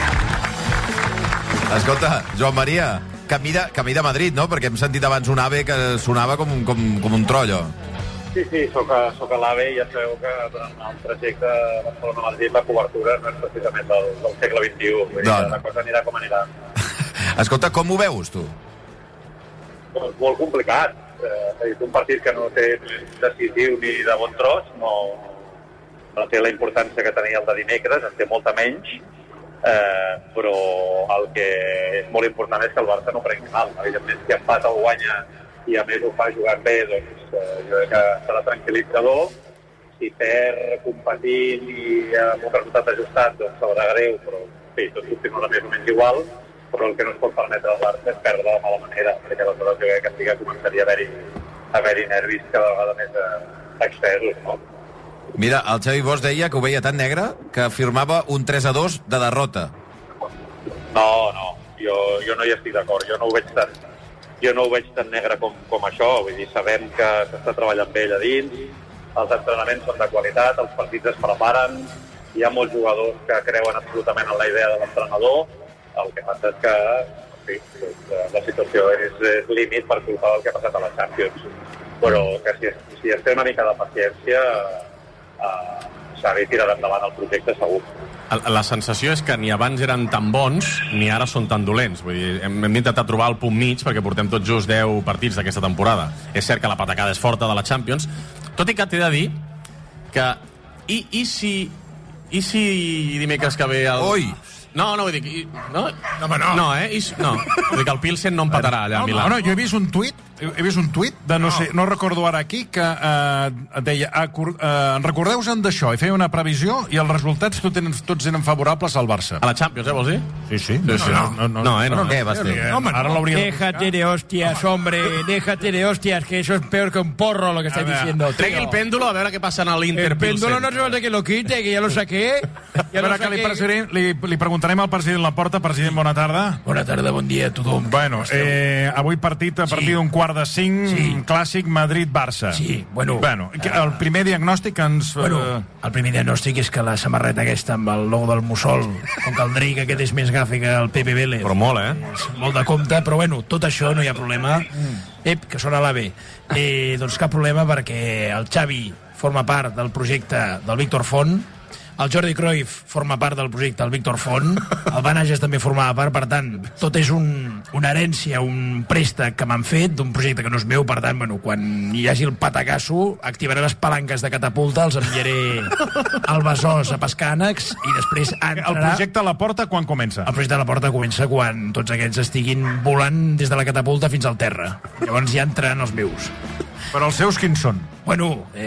Escolta, Joan Maria, camí de, camí de Madrid, no? Perquè hem sentit abans un AVE que sonava com, un- com, com un trollo. Sí, sí, soc a, soc a l'AVE i ja sabeu que durant el trajecte Barcelona-Madrid la cobertura no és precisament del, del segle vint-i-u. Vull dir No, que no. la cosa anirà com anirà. Escolta, com ho veus, tu? Doncs molt complicat. Eh, és un partit que no té decisiu ni de bon tros, no, no té la importància que tenia el de dimecres, en té molta menys, eh, però el que és molt important és que el Barça no prengui mal. Evidentment, si empata o guanya i a més ho fa jugant bé, doncs eh, jo crec que serà tranquil·litzador. Si perd competint i amb un resultat ajustat, doncs serà greu, però sí, tot continua més o menys igual, però el que no es pot permetre al Barça és perdre de mala manera, perquè aleshores jo crec que sí que començaria a haver-hi a haver-hi nervis cada vegada més eh, excesos, no? Mira, el Xavi Bosch deia que ho veia tan negre que firmava un tres a dos de derrota. No, no, jo, jo no hi estic d'acord, jo no ho veig tan, jo no ho veig tan negre com, com això, vull dir, sabem que s'està treballant bé allà dins, els entrenaments són de qualitat, els partits es preparen, hi ha molts jugadors que creuen absolutament en la idea de l'entrenador, el que passa és que sí, la situació és, és límit per culpa del que ha passat a la Champions, però que si, si es té una mica de paciència, eh, Xavi tirarà endavant el projecte segur. La sensació és que ni abans eren tan bons ni ara són tan dolents. Vull dir, hem, hem intentat trobar el punt mig perquè portem tot just deu partits d'aquesta temporada. És cert que la patacada és forta de la Champions, tot i que t'he de dir que i, i si i si dimecres que ve el... Ui! No, no, vull dir... I, no? No, home, no. No, eh? I, si- no. Vull dir que el Pilsen no empatarà allà a No, Milà. no, no, jo he vist un tuit, he vist un tuit de no sé, no recordo ara aquí, que eh, deia, acor, eh, recordeu-vos d'això, i feia una previsió i els resultats tots eren, tots eren favorables al Barça. A la Champions, eh, vols dir? Sí, sí. No, no, no. no, no, eh, no. Què vas dir? No, ara l'hauria de... Déjate de hostias, hombre, déjate de hostias, que eso es peor que un porro lo que estáis diciendo. Tregui el péndulo a veure què passa en l'Inter. El péndulo no hace falta que lo quite, que ya lo saqué. Ya lo que li, saqué. li, li preguntarem al president Laporta. President, bona tarda. Bona tarda, bon dia a tothom. Bueno, eh, avui partit a partir sí. d'un quart de cinc, sí. clàssic Madrid-Barça. Sí, bueno... bueno el primer diagnòstic ens... Bueno, el primer diagnòstic és que la samarreta aquesta amb el logo del Mussol, com que el Drake aquest és més gràfic que el Pepe Vélez. Però molt, eh? És molt de compte, però bueno, tot això no hi ha problema. Ep, que sona l'A B. Eh, doncs cap problema perquè el Xavi forma part del projecte del Víctor Font, el Jordi Cruyff forma part del projecte del Víctor Font, el Banages també formava part, per tant, tot és un, una herència, un préstec que m'han fet d'un projecte que no és meu, per tant, bueno, quan hi hagi el patacasso, activaré les palanques de catapulta, els enviaré al Besòs a pescar ànecs i després entrarà... El projecte a la porta quan comença? El projecte a la porta comença quan tots aquests estiguin volant des de la catapulta fins al terra. Llavors ja entraran els meus. Però els seus quins són? Bueno,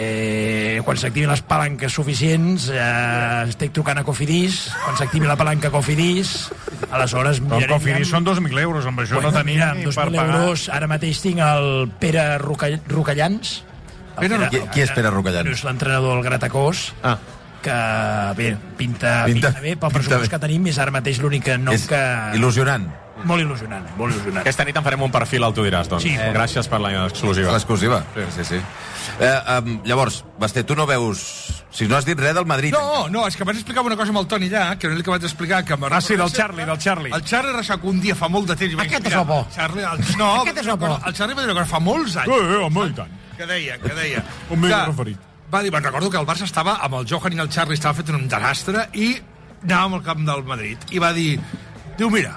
eh, quan s'activin les palanques suficients, eh, estic trucant a Cofidis, quan s'activi la palanca Cofidis, aleshores... El Cofidis són dos mil euros, amb això bueno, no tenim ni per pagar. Euros, ara mateix tinc el Pere Rocall Rocallans. El Pere, qui, qui és Pere Rocallans? És l'entrenador del Gratacós. Ah. Que, bé, pinta, pinta, pinta bé, pel pressupost que tenim és ara mateix l'únic nom és que... il·lusionant. Molt il·lusionant, molt il·lusionant. Aquesta nit en farem un perfil al Tu diràs, doncs. Sí. Eh, gràcies per l'exclusiva. L'exclusiva, sí, sí. sí. Eh, um, llavors, Basté, tu no veus... Si no has dit res del Madrid... No, no, és que abans explicava una cosa amb el Toni allà, que no li vaig explicar... Que ah, sí, del Charlie, del Charlie. El Charlie Reixac un dia fa molt de temps... Aquest és el bo. Charlie, el, no, Aquest és el bo. El Charlie va dir una cosa fa molts anys. Eh, eh, home, i tant. Que deia, que deia... On m'he referit? Va dir, me'n recordo que el Barça estava amb el Johan i el Charlie, estava fet un desastre, i anàvem al camp del Madrid. I va dir, diu, mira,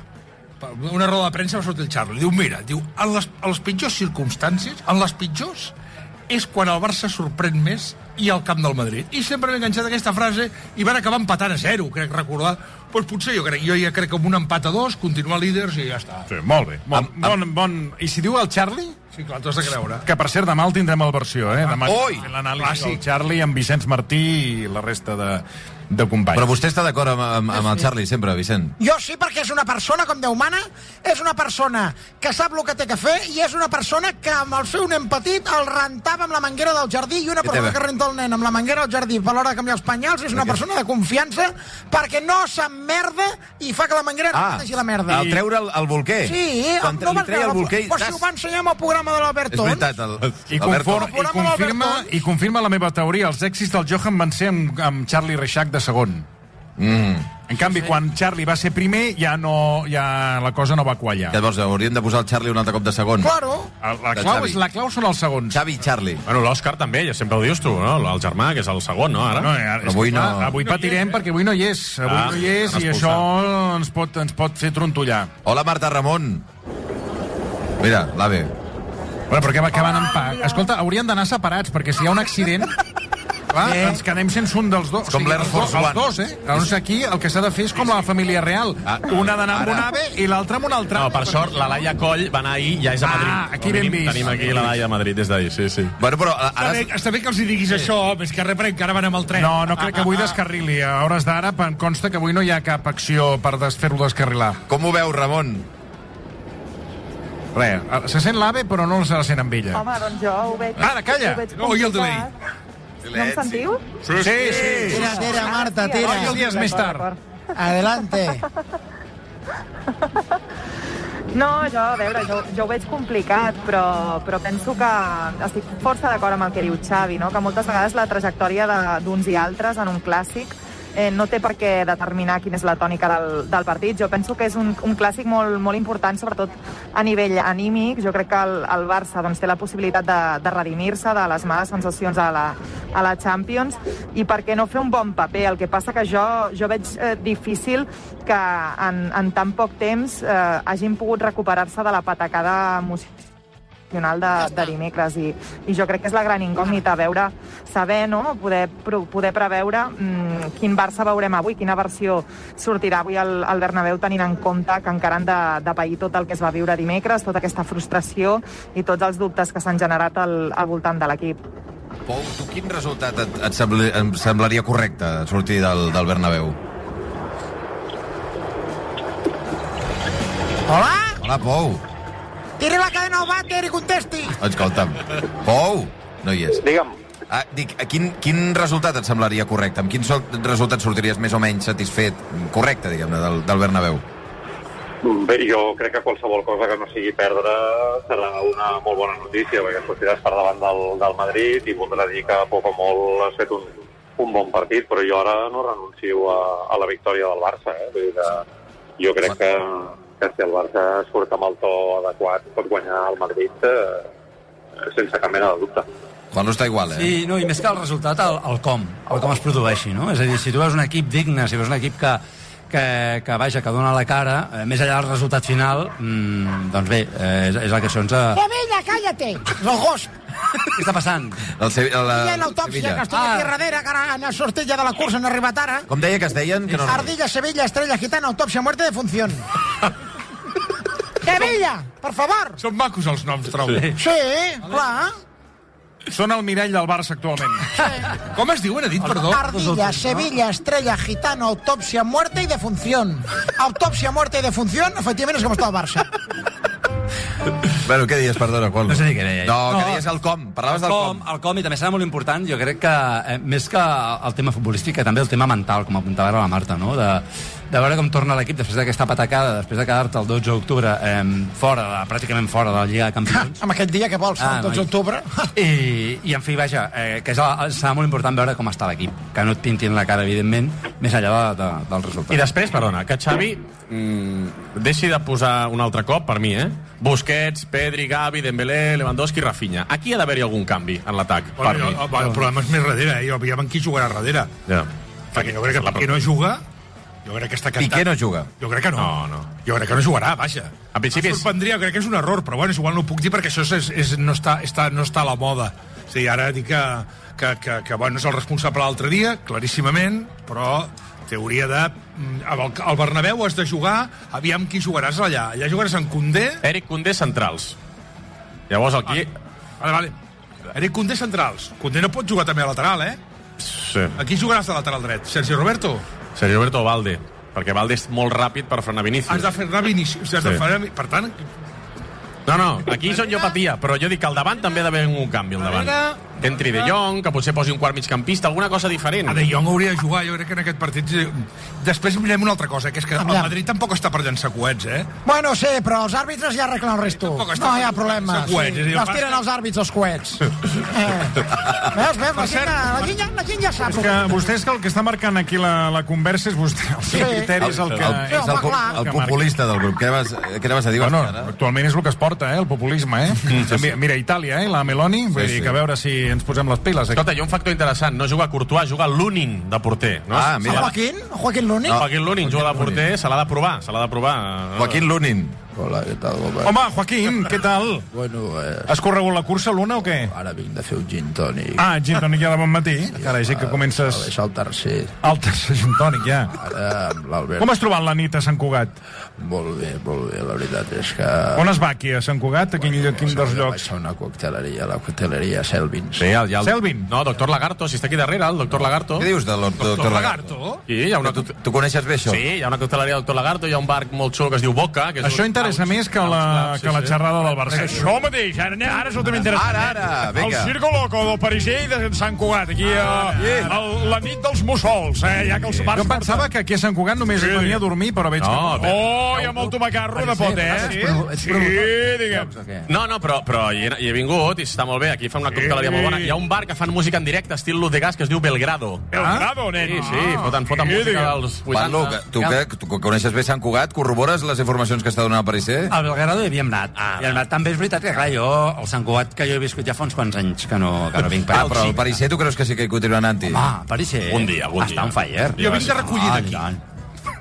una roda de premsa va sortir el Charlie, diu, mira, diu, en les, en les pitjors circumstàncies, en les pitjors, és quan el Barça sorprèn més i al camp del Madrid. I sempre m'he enganxat aquesta frase i van acabar empatant a zero, crec recordar. Doncs pues potser jo crec, jo ja crec que amb un empat a dos, continuar líders i ja està. Sí, molt bé. Bon, am, am... bon, bon... I si diu el Charlie? Sí, clar, t'ho has de creure. Que, per cert, demà el tindrem al versió, eh? Demà Oi! fent l'anàlisi del Charlie amb Vicenç Martí i la resta de, de companys. Però vostè està d'acord amb, amb, amb el Charlie sempre, Vicent? Jo sí, perquè és una persona, com Déu mana, és una persona que sap el que té que fer i és una persona que amb el seu nen petit el rentava amb la manguera del jardí i una persona que renta el nen amb la manguera del jardí a l'hora de canviar els penyals és una persona de confiança perquè no s'emmerda i fa que la manguera no ah, deixi la merda. Al treure el, el bolquer? Sí, quan no li treia el bolquer... Però si ho va ensenyar amb el programa de l'Albert Tons. És veritat, el, I, conform, i, confirma, i confirma la meva teoria. Els èxits del Johan van ser amb, amb Charlie Reixac de segon. Mm. En canvi, sí. quan Charlie va ser primer, ja no, ja la cosa no va quallar. Llavors, hauríem de posar el Charlie un altre cop de segon. Claro. La, la, clau, és, la clau són els segons. Xavi i Charlie. Bueno, l'Òscar també, ja sempre ho dius tu, no? El germà, que és el segon, no, ara? No, ara avui no... Clar, avui patirem perquè avui no hi és. Avui ah, no hi és i això ens pot, ens pot fer trontollar. Hola, Marta Ramon. Mira, l'Ave. Bueno, però què, què van en pa? Escolta, haurien d'anar separats, perquè si hi ha un accident... Clar, eh? ens quedem sense un dels dos. Com o sigui, l'Air Force One. Els dos, eh? Llavors aquí el que s'ha de fer és com la família real. Ah, una d'anar amb un ave i l'altra amb un altre. No, per sort, la Laia Coll va anar ahir, ja és a Madrid. Ah, aquí ben vist. Tenim aquí la Laia a Madrid des d'ahir, sí, sí. Bueno, però ara... Està bé, està bé que els hi diguis sí. això, més que res, perquè encara van amb el tren. No, no crec que avui descarrili. A hores d'ara em consta que avui no hi ha cap acció per fer-lo descarrilar. Com ho veu, Ramon? Res, se sent l'ave però no se la sent amb ella. Home, doncs jo ho veig... Ara, calla! No, i el delay. No em sentiu? Sí, sí, sí. Tira, tira, Marta, tira. Dos dies més tard. Adelante. No, jo, a veure, jo, jo ho veig complicat, però, però penso que estic força d'acord amb el que diu Xavi, no? Que moltes vegades la trajectòria d'uns i altres en un clàssic eh, no té per què determinar quina és la tònica del, del partit. Jo penso que és un, un clàssic molt, molt important, sobretot a nivell anímic. Jo crec que el, el Barça doncs, té la possibilitat de, de redimir-se de les males sensacions a la, a la Champions i per què no fer un bon paper. El que passa que jo, jo veig eh, difícil que en, en tan poc temps eh, hagin pogut recuperar-se de la patacada emocional excepcional de, de dimecres, i, i jo crec que és la gran incògnita, veure, saber, no?, poder, poder preveure mmm, quin Barça veurem avui, quina versió sortirà avui al, al Bernabéu, tenint en compte que encara han de, de pair tot el que es va viure dimecres, tota aquesta frustració i tots els dubtes que s'han generat al, al voltant de l'equip. Pou, tu quin resultat et, et, sembli, et semblaria correcte sortir del, del Bernabéu? Hola? Hola, Pou. Tiri la cadena al vàter i contesti. Escolta'm, Pou, no hi és. Digue'm. Ah, dic, quin, quin resultat et semblaria correcte? Amb quin so, resultat sortiries més o menys satisfet, correcte, diguem-ne, del, del Bernabéu? Bé, jo crec que qualsevol cosa que no sigui perdre serà una molt bona notícia, perquè sortiràs per davant del, del Madrid i voldrà dir que a poc o molt has fet un, un bon partit, però jo ara no renuncio a, a la victòria del Barça. Eh? Vull dir que jo crec que, que si el Barça surt amb el to adequat pot guanyar el Madrid eh, sense cap mena de dubte. Juan no està igual, eh? Sí, no, i més que el resultat, el, el com, el com es produeixi, no? És a dir, si tu veus un equip digne, si veus un equip que, que, que vaja, que dona la cara, eh, més allà del resultat final, mmm, doncs bé, eh, és, és el que això ens... Eh, vella, cállate! És el gos. Què està passant? El Se la... Hi ha l'autòpsia, que estic aquí darrere, que ara en el sortilla de la cursa han arribat ara. Com deia que es deien? Que no... Ardilla, Sevilla, Estrella Gitana, autopsia, muerte de función. Sevilla, per favor! Són macos els noms, trobo. Sí, sí, clar. Són el mirall del Barça actualment. Sí. Com es diuen, ha dit, perdó? Ardilla, Sevilla, Estrella Gitana, autopsia, muerte y defunción. Autopsia, muerte y defunción, efectivament és com està el Barça. Bueno, què dies, perdona, Juan? No sé ni què deia. No, No. que dies el com, parlaves el del com, com. el com, i també serà molt important, jo crec que, eh, més que el tema futbolístic, que també el tema mental, com apuntava ara la Marta, no? de, de veure com torna l'equip després d'aquesta patacada, després de quedar-te el dotze d'octubre eh, fora, de, pràcticament fora de la Lliga de Campions. Amb aquest dia que vols, Ah, el dotze d'octubre. I, I, en fi, vaja, eh, que és, serà molt important veure com està l'equip, que no et pintin la cara, evidentment, més enllà de, de, del resultat. I després, perdona, que Xavi mm, deixi de posar un altre cop, per mi, eh? Busquets, Pedri, Gavi, Dembélé, Lewandowski, Rafinha. Aquí ha d'haver-hi algun canvi en l'atac, per Bueno, mi. jo, el problema és més darrere, eh? Jo aviam en qui jugarà darrere. Ja. Perquè jo crec que Piqué no juga, jo crec que està cantat. Piqué no juga? Jo crec que no. No, no. Jo crec que no jugarà, vaja. A principi Em sorprendria, crec que és un error, però bueno, igual no ho puc dir perquè això és, és, no, està, està, no està a la moda. O sigui, ara dic que, que, que, que bueno, és el responsable l'altre dia, claríssimament, però teoria de... Al, al Bernabéu has de jugar, aviam qui jugaràs allà. Allà jugaràs en Koundé... Eric Koundé, centrals. Llavors aquí... Ah, vale, vale. Eric Koundé, centrals. Koundé no pot jugar també a lateral, eh? Sí. Aquí jugaràs de lateral dret. Sergi Roberto? Sergi Roberto o Valde, perquè Valde és molt ràpid per frenar Vinícius. Has de frenar Vinícius. Has de Sí. frenar... Per tant, No, no, aquí és on jo patia, però jo dic que al davant també ha d'haver un canvi al davant. Que entri De Jong, que potser posi un quart migcampista, alguna cosa diferent. a De Jong hauria de jugar, jo crec que en aquest partit... Després mirem una altra cosa, que és que el Aviam. Madrid tampoc està per llançar coets, eh? Bueno, sí, però els àrbitres ja arreglen el resto. No hi ha problema. Sense coets, és a dir, Sí, els tiren els àrbits els coets. Eh. Veus, veus? La gent, la gent, ja, la gent ja sap. És que vostè és que el que està marcant aquí la, la conversa és vostè. El seu Sí. criteri és el que... El, el, és el, po- el populista del grup. Què vas, què anaves a dir? Bueno, Òscar, ara? actualment és el que es porta, eh, el populisme, eh? Mira, mira Itàlia, eh, la Meloni, vull Sí, dir sí. que a veure si ens posem les piles. Escolta, hi ha un factor interessant, no juga Courtois, juga Lunin de porter. No? Ah, El mira. Joaquín, Joaquín Lunin. No, Joaquín Lunin juga de porter, se l'ha de provar, se l'ha de provar. Joaquín Lunin. Hola, què tal, Gobert? Home, Joaquín, què tal? Bueno, eh, Has corregut la cursa, l'una, o què? ara vinc de fer un gin tònic. Ah, gin tònic ja de bon matí. Carai, sí que comences... És el tercer. El tercer gin tònic, ja. Ara, amb l'Albert... Com has trobat la nit a Sant Cugat? Molt bé, molt bé, la veritat és que... On es va aquí, a Sant Cugat? A quin, lloc, quin dels Vaig llocs? a una cocteleria, la cocteleria Selvins. Sí, el, ja el... Selvin? No, doctor Lagarto, si està aquí darrere, el doctor Lagarto. Què dius del doctor, doctor Lagarto? Sí, hi ha una... Tu, tu coneixes bé això? Sí, hi ha una cocteleria del doctor Lagarto, hi ha un bar molt xulo que es diu Boca. Que és Això un- interessa més que la, Sí, que la sí. xerrada del Barça. Això mateix, ara, ara és el que m'interessa. Ara, ara, vinga. El Circo Loco del Pariser i de Sant Cugat, aquí a, a la nit dels mussols, eh, ja que els bars... Jo pensava que aquí a Sant Cugat només sí. venia a dormir, però veig No, que... bé. Oh, hi ha molt tomacarro de pot, eh? Ets promo- ets Sí, promotor. digue'm. No, no, però, però hi, he, hi he vingut i està molt bé. Aquí fa una cocteleria molt bona. Hi ha un bar que fan música en directe, estil Luz de Gas, que es diu Belgrado. Belgrado, nen. Sí, sí, foten, foten Sí, música digue'm. dels Pablo, vuitanta. que, tu, que, tu que coneixes bé Sant Cugat, corrobores les informacions que està donant a Pariser? Al Belgrado hi havíem anat. Ah, I al anat. També és veritat que, clar, jo, el Sant Cugat, que jo he viscut ja fa uns quants anys que no, que no vinc per Ah, però el Pariser tu creus que sí que hi continua anant-hi? Ah, Pariser. Un dia, algun Està dia. on fire. Jo vinc de recollir Ah, d'aquí. i tant.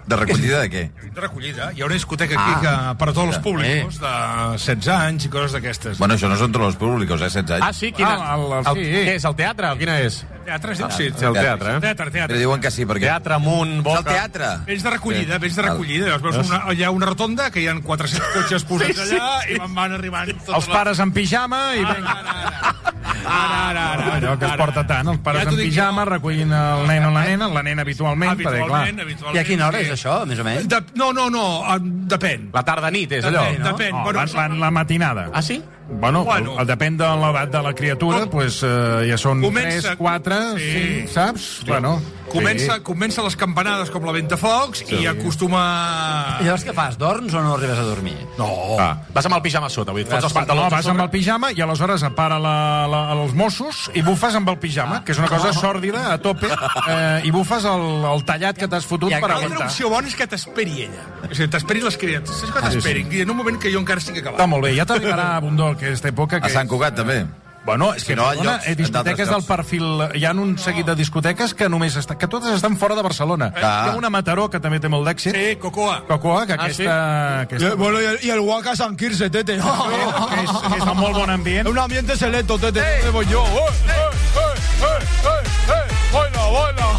De recollida de què? De recollida. Hi ha una discoteca aquí ah, que, per a tots els públics, de setze anys i coses d'aquestes. Bueno, això no són tots els públics, eh, setze anys. Ah, sí? Quina? Ah, el, el, el, sí. Què és, el teatre? Quina és? Teatre, sí, sí. El teatre, eh? Teatre, teatre. Però diuen que sí, perquè... Teatre, amunt, boca... És el teatre. Vens de recollida, vens de recollida. Veus una, hi ha una rotonda que hi ha quatre-cents cotxes posats allà i van, van arribant... Els pares en pijama i... Ara, ara, ara, ara. Allò que es porta tant, els pares en pijama recollint el nen o la nena, la nena habitualment, perquè clar... I a quina hora és això, més o menys? No, no, no, depèn. La tarda-nit és allò? Depèn. La, la matinada. Ah, sí? Bueno, bueno. El, el, depèn de l'edat de la criatura, oh. pues, eh, ja són comença, tres, quatre, sí. cinc, saps? Sí. Bueno, comença, sí. comença les campanades com la Ventafocs sí. i acostuma... I llavors què fas? Dorms o no arribes a dormir? No. Ah, vas amb el pijama a sota, vull dir, fots els pantalons no, vas amb el pijama i aleshores apara la, la, els Mossos i bufes amb el pijama, que és una cosa sòrdida, a tope, eh, i bufes el, el tallat que t'has fotut per aguantar. L'altra opció bona és que t'esperi ella. O sigui, t'esperi les criatures. Saps que t'esperin? Ah, sí. En un moment que jo encara estic acabat. Està molt bé, ja t'arribarà, Bundó, aquesta època... Que... A Sant Cugat, també. Bueno, és que, si no, perdona, eh, discoteques del perfil... Hi ha un seguit de discoteques que només està, que totes estan fora de Barcelona. Ah. Hi ha una a Mataró, que també té molt d'èxit. Sí, Cocoa. Cocoa, que ah, aquesta... Sí? aquesta... I, bueno, i el, i el Waka San Quirze, tete. que, és, que és un molt bon ambient. Un ambiente selecto, tete. Hey. Me voy yo. Hey, hey, hey, hey, hey. Baila, baila.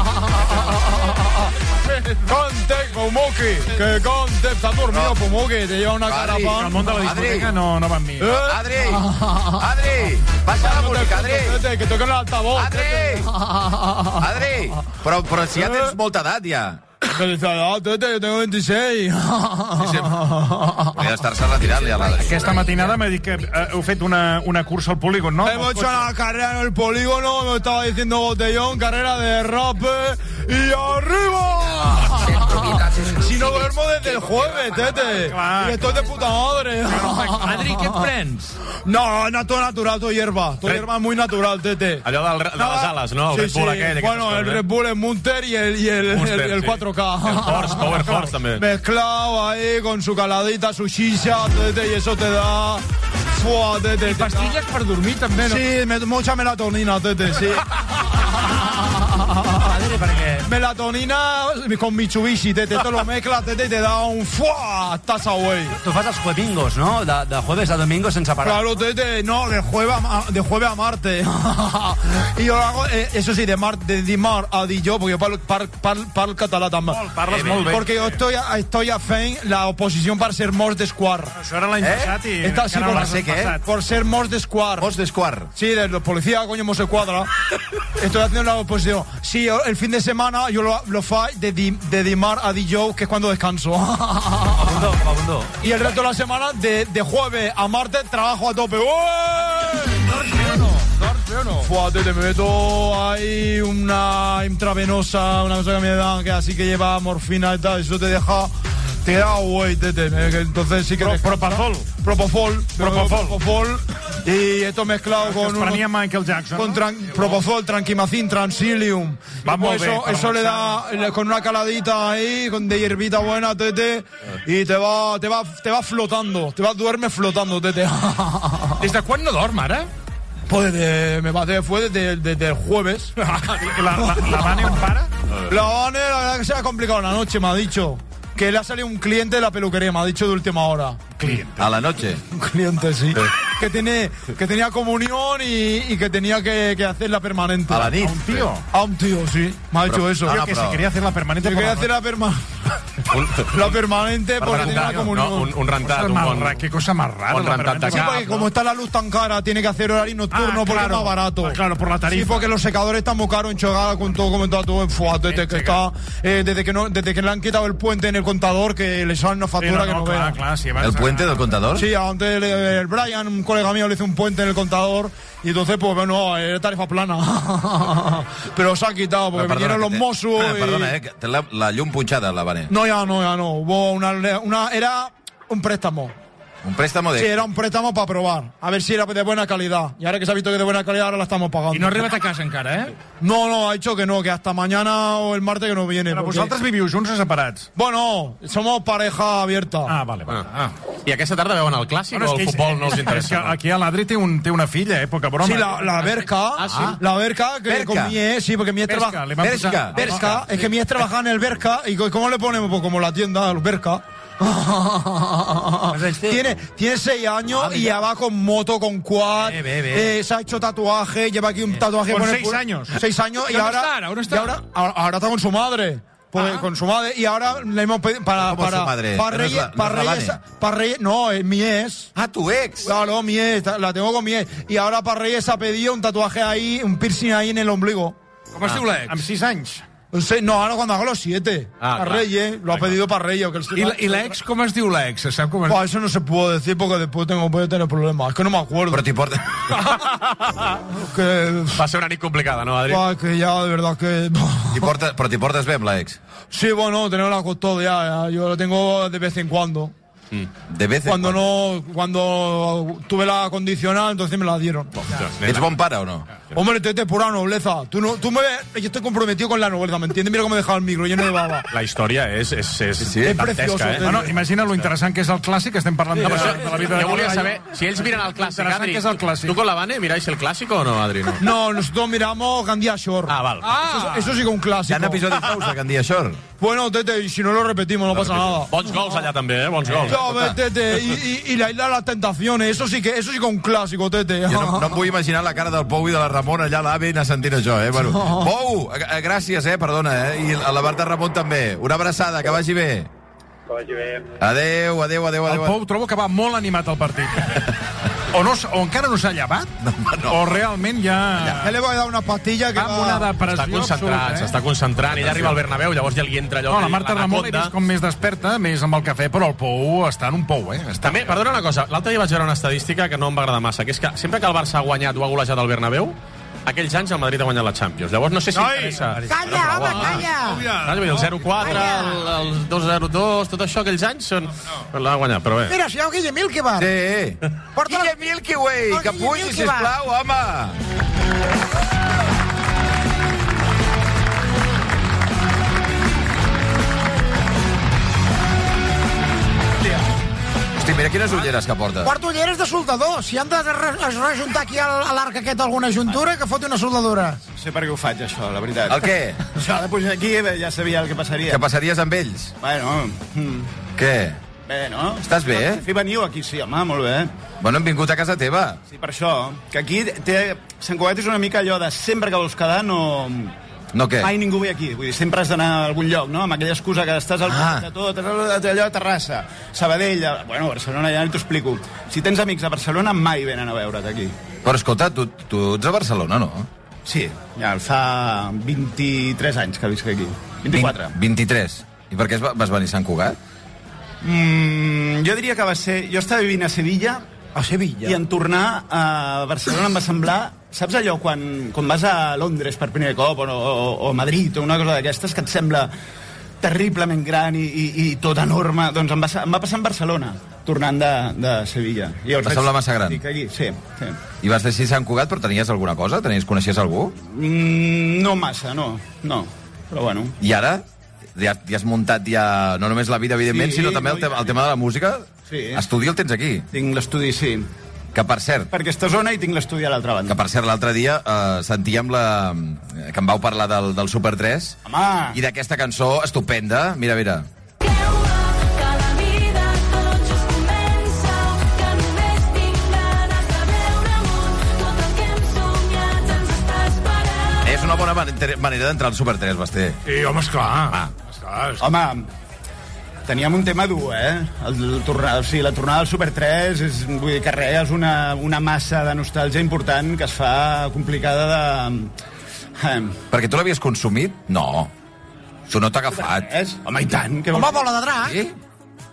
Cante, Pumuki. Que cante. Está dormido, Pumuki. Te lleva una cara pan. El món de la discoteca no, no va amb mi. Eh? Adri, Adri, baixa la música, Adri. Que toquen l'altavoz. Adri, Adri. Però, però si ja tens molta edat, ja. Felicidad, tete, yo tengo veintiséis. Podria estar-se retirant ja l'Adri. Aquesta matinada m'ha dit que eh, heu fet una, una cursa al polígon, ¿no? Hemos hecho una carrera en el polígono, me estaba diciendo Botellón, carrera de rap y arriba. Si no duermo desde el jueves, tete. Y estoy de puta madre. Adri, què et prens? No, no, todo natural, todo hierba. Todo hierba muy natural, tete. Allò del, de les ales, ¿no? El sí, Red Bull sí. aquell. Bueno, el Red Bull, el Munter y el, y el, Munster, el, el cuatro K. Sí. El Force, Power Force también. Mezclado ahí con su caladita, su shisha, tete, y eso te da... Fua, tete. I pastilles per dormir, també, no? Sí, me, mucha melatonina, tete, sí. Adri, perquè... Melatonina con Mitsubishi, tete, te lo mezclas, tete, y te da un fuá, estás away. Tu fas els juevingos, no? De, de jueves a domingo sense parar. Claro, tete, no, de jueves a, de jueves a martes. Y yo lo hago, eh, eso sí, de, mar, de dimar a dillo, porque yo parlo, par, par, parlo català també. Molt, parles eh, molt bé. Porque yo estoy, estoy a fent la oposición para ser Mos d'Esquart. Això era l'any eh? passat i... Esta, sí, por, no sé qué, ¿eh? Por ser Mos d'Esquart. Mos d'Esquart. Sí, de los policías, coño, Mos d'Esquadra. Estoy haciendo la oposición. Sí, el fin de semana yo lo, lo fa de, di, de dimar a dillo, que es cuando descanso. Abundó, abundó. Y el resto de la semana, de, de jueves a martes, trabajo a tope. ¡Uy! No. Fuate, te meto ahí una intravenosa, una cosa que me dan, que así que lleva morfina y tal, eso te deja, te da güey, tete. Entonces sí que Pro, te Propofol. Propofol. Propofol. Propofol. Y esto mezclado con un... Prenia Michael Jackson. Con tran, Propofol, Tranquimacin, Transilium. Va molt eso, bé. Eso le da con una caladita ahí, con de hierbita buena, tete, y te va, te va, te va flotando, te va, duermes flotando, tete. Des de quan no dorm, ara? Pues de, me pasé, fue desde, desde el jueves. ¿La, la, la Vane un para? La Vane, la verdad que se ha complicado la noche, me ha dicho. Que le ha salido un cliente de la peluquería, me ha dicho de última hora. ¿Cliente? ¿A la noche? Un cliente, sí. sí. Que, tiene, que tenía comunión y, y que tenía que, que hacer la permanente. ¿A la nit? ¿A un tío? A un tío, sí. Me ha pero, dicho eso. No, no, que pero... se quería hacer la permanente. Se quería hacer la permanente. La permanente porque tenía la comunión. No, un, un rentat. Un bon... Qué cosa más rara. Un rentat de sí, porque ¿no? como está la luz tan cara, tiene que hacer horario nocturno ah, porque claro, es más barato. Ah, claro, por la tarifa. Sí, porque los secadores están muy caros en Chogada con todo, como está todo enfuado. Desde, que está, eh, desde, que no, desde que le han quitado el puente en el contador, que le salen una factura sí, no, no, que no clar, clar, sí, ¿El puente del contador? Sí, antes el, el Brian, un colega mío, le hizo un puente en el contador y entonces, pues bueno, era tarifa plana. Pero se ha quitado porque perdona, vinieron los te... Mossos. Ah, y... Perdona, eh, te la, la llum punxada, la Vane. No, ya no, ya no. Hubo una, una. Era un préstamo. Un préstamo de... Sí, era un préstamo para probar, a ver si era de buena calidad. Y ahora que se ha visto que es de buena calidad, ahora la estamos pagando. I no ha arribat a casa encara, eh? No, no, ha dicho que no, que hasta mañana o el martes que no viene. Però porque... vosaltres viviu junts o separats? Bueno, somos pareja abierta. Ah, vale, vale. Ah. I aquesta tarda veuen el clàssic Bueno, o el és que futbol és- no els és interessa? que aquí a l'Adri té, un, té una filla, eh? Poca broma. Sí, la, la Berca. Ah, sí. La Berca, que Berca. con mi ex, sí, porque mi ex Berca, trabaja... le van a Berca. posar- Berca, es que mi ex trabajaba en el Berca, y co- ¿cómo le ponemos? Pues como la tienda, el Berca. tiene, tiene seis años Ah, y ya va con moto, con quad, Bé, bé, bé. eh, se ha hecho tatuaje, lleva aquí un tatuaje. Con el seis pu- años. Seis años y ¿Y dónde ahora, está ahora? ¿Dónde está? y ahora, ahora, ahora está con su madre. Pues, Ah. con su madre, y ahora le hemos pedido para, ¿Cómo para, su madre? para ¿No es Reyes, la- no para es la Reyes, Vane? para Reyes, no, es mi ex. Ah, tu ex. Claro, mi ex, la tengo con mi ex. Y ahora para Reyes ha pedido un tatuaje ahí, un piercing ahí en el ombligo. Com es diu l'ex? Amb sis anys. Sí, no, ahora cuando haga los siete. Ah, a claro. Reyes, lo ha pedido para Reyes. Que el I, la- I l'ex, com es diu l'ex? Se sap com es... Buah, eso no se puede decir porque después tengo, puede tener problemas. Es que no me acuerdo. Però t'hi porta... Que, Va ser una nit complicada, no, Adri? buah, que ya, de verdad que... T'hi porta... Però t'hi portes bé amb l'ex? Sí, bueno, tenerla con todo ya, ya. Yo lo tengo de vez en cuando. De vez en Cuando cuando. no, cuando tuve la condicional, entonces me la dieron. Ets bon pare o no? Hombre, Tete, pura nobleza. Tú no, tú me, yo estoy comprometido con la nobleza, ¿me entiendes? Mira cómo me dejaba el micro lleno de baba. La història és, és, és, sí. És dantesca, precioso, eh? sí. Bueno, imagina lo interessant que és el clàssic, estem parlant de, No, però de això, la vida de jo volia Colau. saber si ells miren el clàssic, Interessant Adri. que és el clàssic. Tu con la Vane miráis el clàssic o no, Adri? No. No, nosotros miramos Gandía Shore. Ah, val. Eso, eso sí que es un Hi clásico. ha episodis nous de Candia Shore. Bueno, Tete, y si no lo repetimos, no pasa nada. Bons gols allà també, eh? Bons gols. Ya ves, Tete, y, y, y la isla de las tentaciones, eso sí que, eso sí que es un clásico, Tete. Jo no, no em vull imaginar la cara del Pou i de la Ramona allà a l'AVE anar sentint això, eh? Bueno, Pou, eh, gràcies, eh? Perdona, eh? I a la Marta Ramon també. Una abraçada, que vagi bé. Que vagi bé. Adéu, adéu, adéu, El adéu. Pou trobo que va molt animat al partit. O, no, o encara no s'ha llevat, No, no. o realment ja... Que le voy a dar una pastilla que Va amb una va... depressió Està concentrat, absoluta, eh? s'està concentrant. Ella arriba al Bernabéu, llavors ja li entra allò... No, la que Marta Ramon he l'anaconda. vist com més desperta, més amb el cafè, però el Pou està en un pou, eh? Està... També, perdona una cosa, l'altre dia vaig veure una estadística que no em va agradar massa, que és que sempre que el Barça ha guanyat o ha golejat al Bernabéu, aquells anys el Madrid ha guanyat la Champions. Llavors no sé si Noi! interessa... Calla, home, calla! Saps? Vull dir, el zero quatre, el, el dos zero dos, tot això, aquells anys són... l'ha guanyat, però bé. Mira, si hi ha un Guille Milquibar. Sí. Porta Guille Milky Way, El que Guille pugi, Milky Way. sisplau, home. Hosti, mira quines ulleres que porta. Porto ulleres de soldador. Si han de re- es rejuntar aquí a l'arc aquest alguna juntura, que foti una soldadura. No sé per què ho faig, això, la veritat. El què? Això de pujar aquí ja sabia el que passaria. Que passaries amb ells? Bueno, mm, Què? bé, no? Estàs bé, eh? Si veniu aquí, sí, home, molt bé. Bueno, hem vingut a casa teva. Sí, per això, que aquí té... Sant Cugat és una mica allò de sempre que vols quedar, no... No què? Mai ningú ve aquí, vull dir, sempre has d'anar a algun lloc, no? Amb aquella excusa que estàs al Ah. de tot, estàs allò a Terrassa, Sabadell, a... bueno, Barcelona, ja t'ho explico. Si tens amics a Barcelona, mai venen a veure't aquí. Però escolta, tu, tu ets a Barcelona, no? Sí, ja fa vint-i-tres anys que visc aquí. vint-i-quatre. Vint- vint-i-tres. I per què es va- vas venir a Sant Cugat? Mm, jo diria que va ser... Jo estava vivint a Sevilla, A Sevilla. i en tornar a Barcelona em va semblar... Saps allò quan, quan vas a Londres per primer cop o, o, o a Madrid o una cosa d'aquestes que et sembla terriblement gran i, i, i tot enorme? Doncs em va, em va passar en Barcelona, tornant de, de Sevilla. I Va semblar massa gran. Dic, aquí, sí, sí. I vas decidir Sant Cugat, però tenies alguna cosa? Tenies, coneixies algú? Mm, no massa, no, no. Però bueno... I ara? Ja, ja has muntat ja no només la vida, evidentment, Sí, sinó també el, no, tema, ja- el tema de la música? Sí. Estudi el tens aquí. Tinc l'estudi, sí. Que, per cert... Per aquesta zona i tinc l'estudi a l'altra banda. Que, per cert, l'altre dia eh, sentíem la... que em vau parlar del, del Super tres Home! i d'aquesta cançó estupenda. Mira, mira. És una bona man- manera d'entrar al Super tres, Basté. Sí, home, esclar. Ah. Esclar, esclar. Home, teníem un tema dur, eh? El, el tornar, o sigui, la tornada del Super tres és, vull dir, carregues una, una massa de nostàlgia important que es fa complicada de... Eh, Perquè tu l'havies consumit? No. Tu no t'ha agafat. és? Home, i tant. Què Home, vols dir? bola de drac. Sí?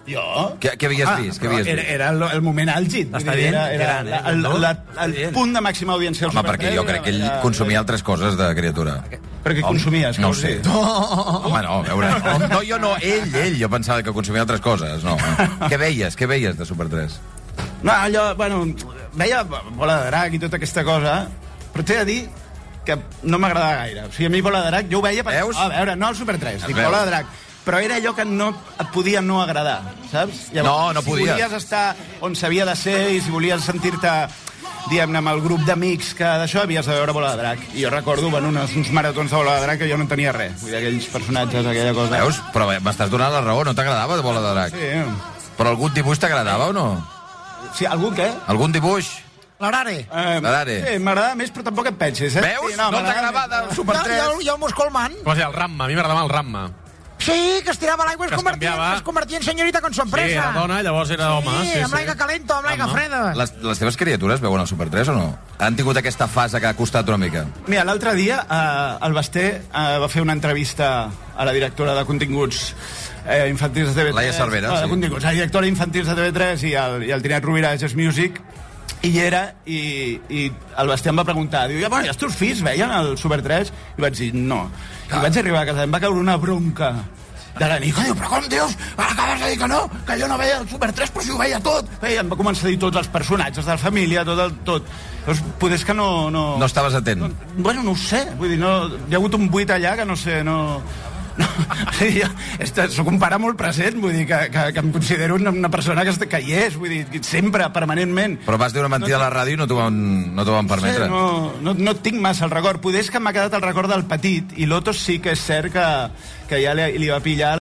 Jo? Què, què havies vist? Què havies Era, vist? era el, el moment àlgid. Està Vull dir, dient, Era, era, gran, eh? el, No? la, el, el punt de màxima audiència del Home, Super perquè tres jo crec que ell era- consumia altres coses de criatura. Perquè consumies, No ho vols sé. dir? Home, no, a veure... No, jo no, ell, ell, jo pensava que consumia altres coses. No. Què veies? Què veies de Super tres? No, allò, bueno, veia Bola de Drac i tota aquesta cosa, però t'he de dir que no m'agradava gaire. O sigui, a mi Bola de Drac, jo ho veia... Per... Veus? A veure, no el Super tres, Es dic veu. Bola de Drac. Però era allò que no et podia no agradar, saps? No, no si podies. volies estar on s'havia de ser i si volies sentir-te, diguem-ne, amb el grup d'amics que d'això havies de veure Bola de Drac. I jo recordo, bueno, uns, uns maratons de Bola de Drac que jo no entenia res. Vull dir, aquells personatges, aquella cosa... Veus? Però bé, m'estàs donant la raó, no t'agradava Bola de Drac? Sí. Però algun dibuix t'agradava o no? Sí, algú què? Algun dibuix? L'Arare. Eh, L'Arare. Sí, m'agradava més, però tampoc et pensis, eh? Veus? Sí, No m'agradava t'agradava més. el Super tres? I el, i el Muscolman. Com es deia, el Ramma. A mi m'agradava el Ramma. Sí, que es tirava a l'aigua i es, Que es convertia, canviava. es convertia en senyorita con sorpresa. Sí, era dona, llavors era home. Sí, Sí, amb sí. l'aigua calenta o amb l'aigua freda. Les, les teves criatures veuen el Super tres o no? Han tingut aquesta fase que ha costat una mica? Mira, l'altre dia eh, el Basté eh, va fer una entrevista a la directora de continguts eh, infantils de T V tres. Laia Cervera, no, de sí. continguts, la directora infantils de T V tres i el, i el Tinet Rovira de Just Music, i hi era, i, i el Basté em va preguntar, diu, ja, bueno, i els teus fills veien el Super tres? I vaig dir, no. I vaig arribar a casa, em va caure una bronca de la Nica, diu, però com dius? Acabes de dir que no, que jo no veia el Super tres, però si ho veia tot. I em va començar a dir tots els personatges de la família, tot el tot. Doncs poder és que no... No, No estaves atent. no, bueno, no ho sé, vull dir, no, hi ha hagut un buit allà que no sé, no... no sí, jo, este, soc un pare molt present, vull dir, que, que, que em considero una, una persona que, est- que hi és, vull dir, sempre, permanentment. Però vas dir una mentida a la ràdio i no t'ho van, no t'ho van permetre. Sí, no, no, no tinc massa el record. Poder és que m'ha quedat el record del petit, i l'Otos sí que és cert que, que ja li, li va pillar